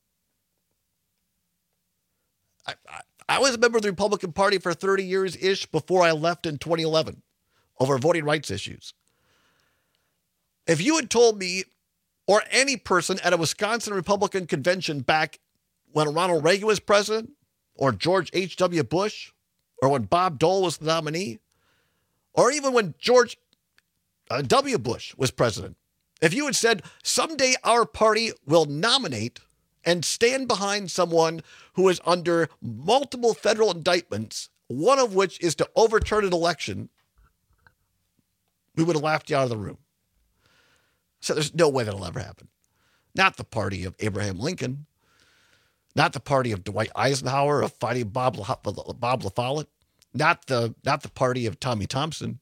I, I, I was a member of the Republican Party for thirty years-ish before I left in twenty eleven over voting rights issues. If you had told me, or any person at a Wisconsin Republican convention back when Ronald Reagan was president, or George H W Bush, or when Bob Dole was the nominee, or even when George uh, W. Bush was president, if you had said, someday our party will nominate and stand behind someone who is under multiple federal indictments, one of which is to overturn an election, we would have laughed you out of the room. So there's no way that'll ever happen. Not the party of Abraham Lincoln. Not the party of Dwight Eisenhower of fighting Bob, La- Bob La Follette. Not the, not the party of Tommy Thompson.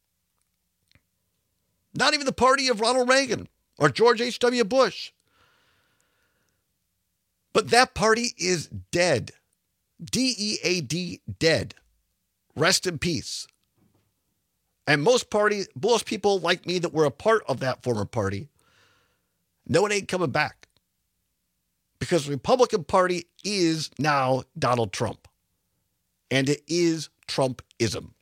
Not even the party of Ronald Reagan or George H W Bush. But that party is dead. D E A D, dead. Rest in peace. And most party, most people like me that were a part of that former party, no, it ain't coming back. Because the Republican Party is now Donald Trump. And it is Trumpism.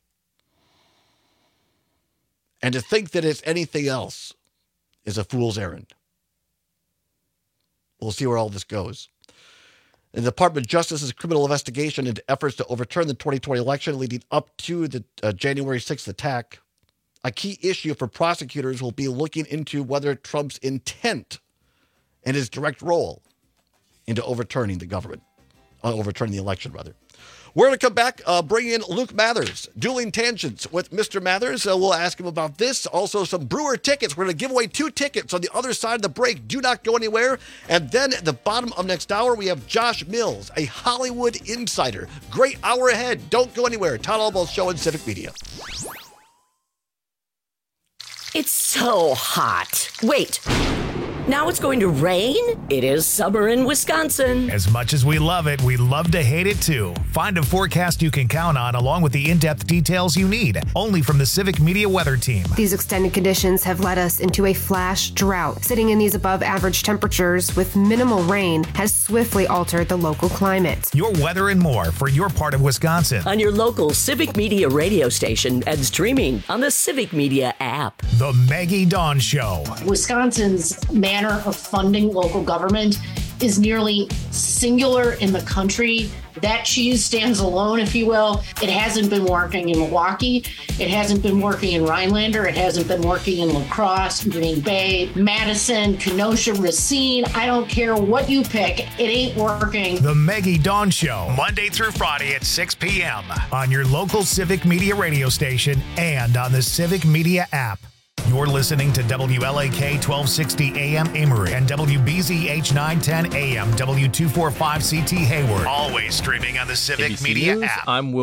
And to think that it's anything else is a fool's errand. We'll see where all this goes. The Department of Justice's criminal investigation into efforts to overturn the twenty twenty election leading up to the uh, January sixth attack. A key issue for prosecutors will be looking into whether Trump's intent and his direct role into overturning the government, uh, overturning the election, rather. We're going to come back, uh, bring in Luke Mathers, Dueling Tangents with Mister Mathers. Uh, we'll ask him about this. Also, some Brewer tickets. We're going to give away two tickets on the other side of the break. Do not go anywhere. And then at the bottom of next hour, we have Josh Mills, a Hollywood insider. Great hour ahead. Don't go anywhere. Todd Almost Show and Civic Media. It's so hot. Wait. Now it's going to rain? It is summer in Wisconsin. As much as we love it, we love to hate it too. Find a forecast you can count on along with the in-depth details you need, only from the Civic Media Weather Team. These extended conditions have led us into a flash drought. Sitting in these above average temperatures with minimal rain has swiftly altered the local climate. Your weather and more for your part of Wisconsin. On your local Civic Media radio station and streaming on the Civic Media app. The Maggie Dawn Show. Wisconsin's manner of funding local government is nearly singular in the country. That cheese stands alone, if you will. It hasn't been working in Milwaukee. It hasn't been working in Rhinelander. It hasn't been working in La Crosse, Green Bay, Madison, Kenosha, Racine. I don't care what you pick. It ain't working. The Maggie Dawn Show, Monday through Friday at six p.m. on your local Civic Media radio station and on the Civic Media app. You're listening to W L A K twelve sixty A M Amory and W B Z H nine ten A M W two forty-five C T Hayward. Always streaming on the Civic Media News, app. I'm Will.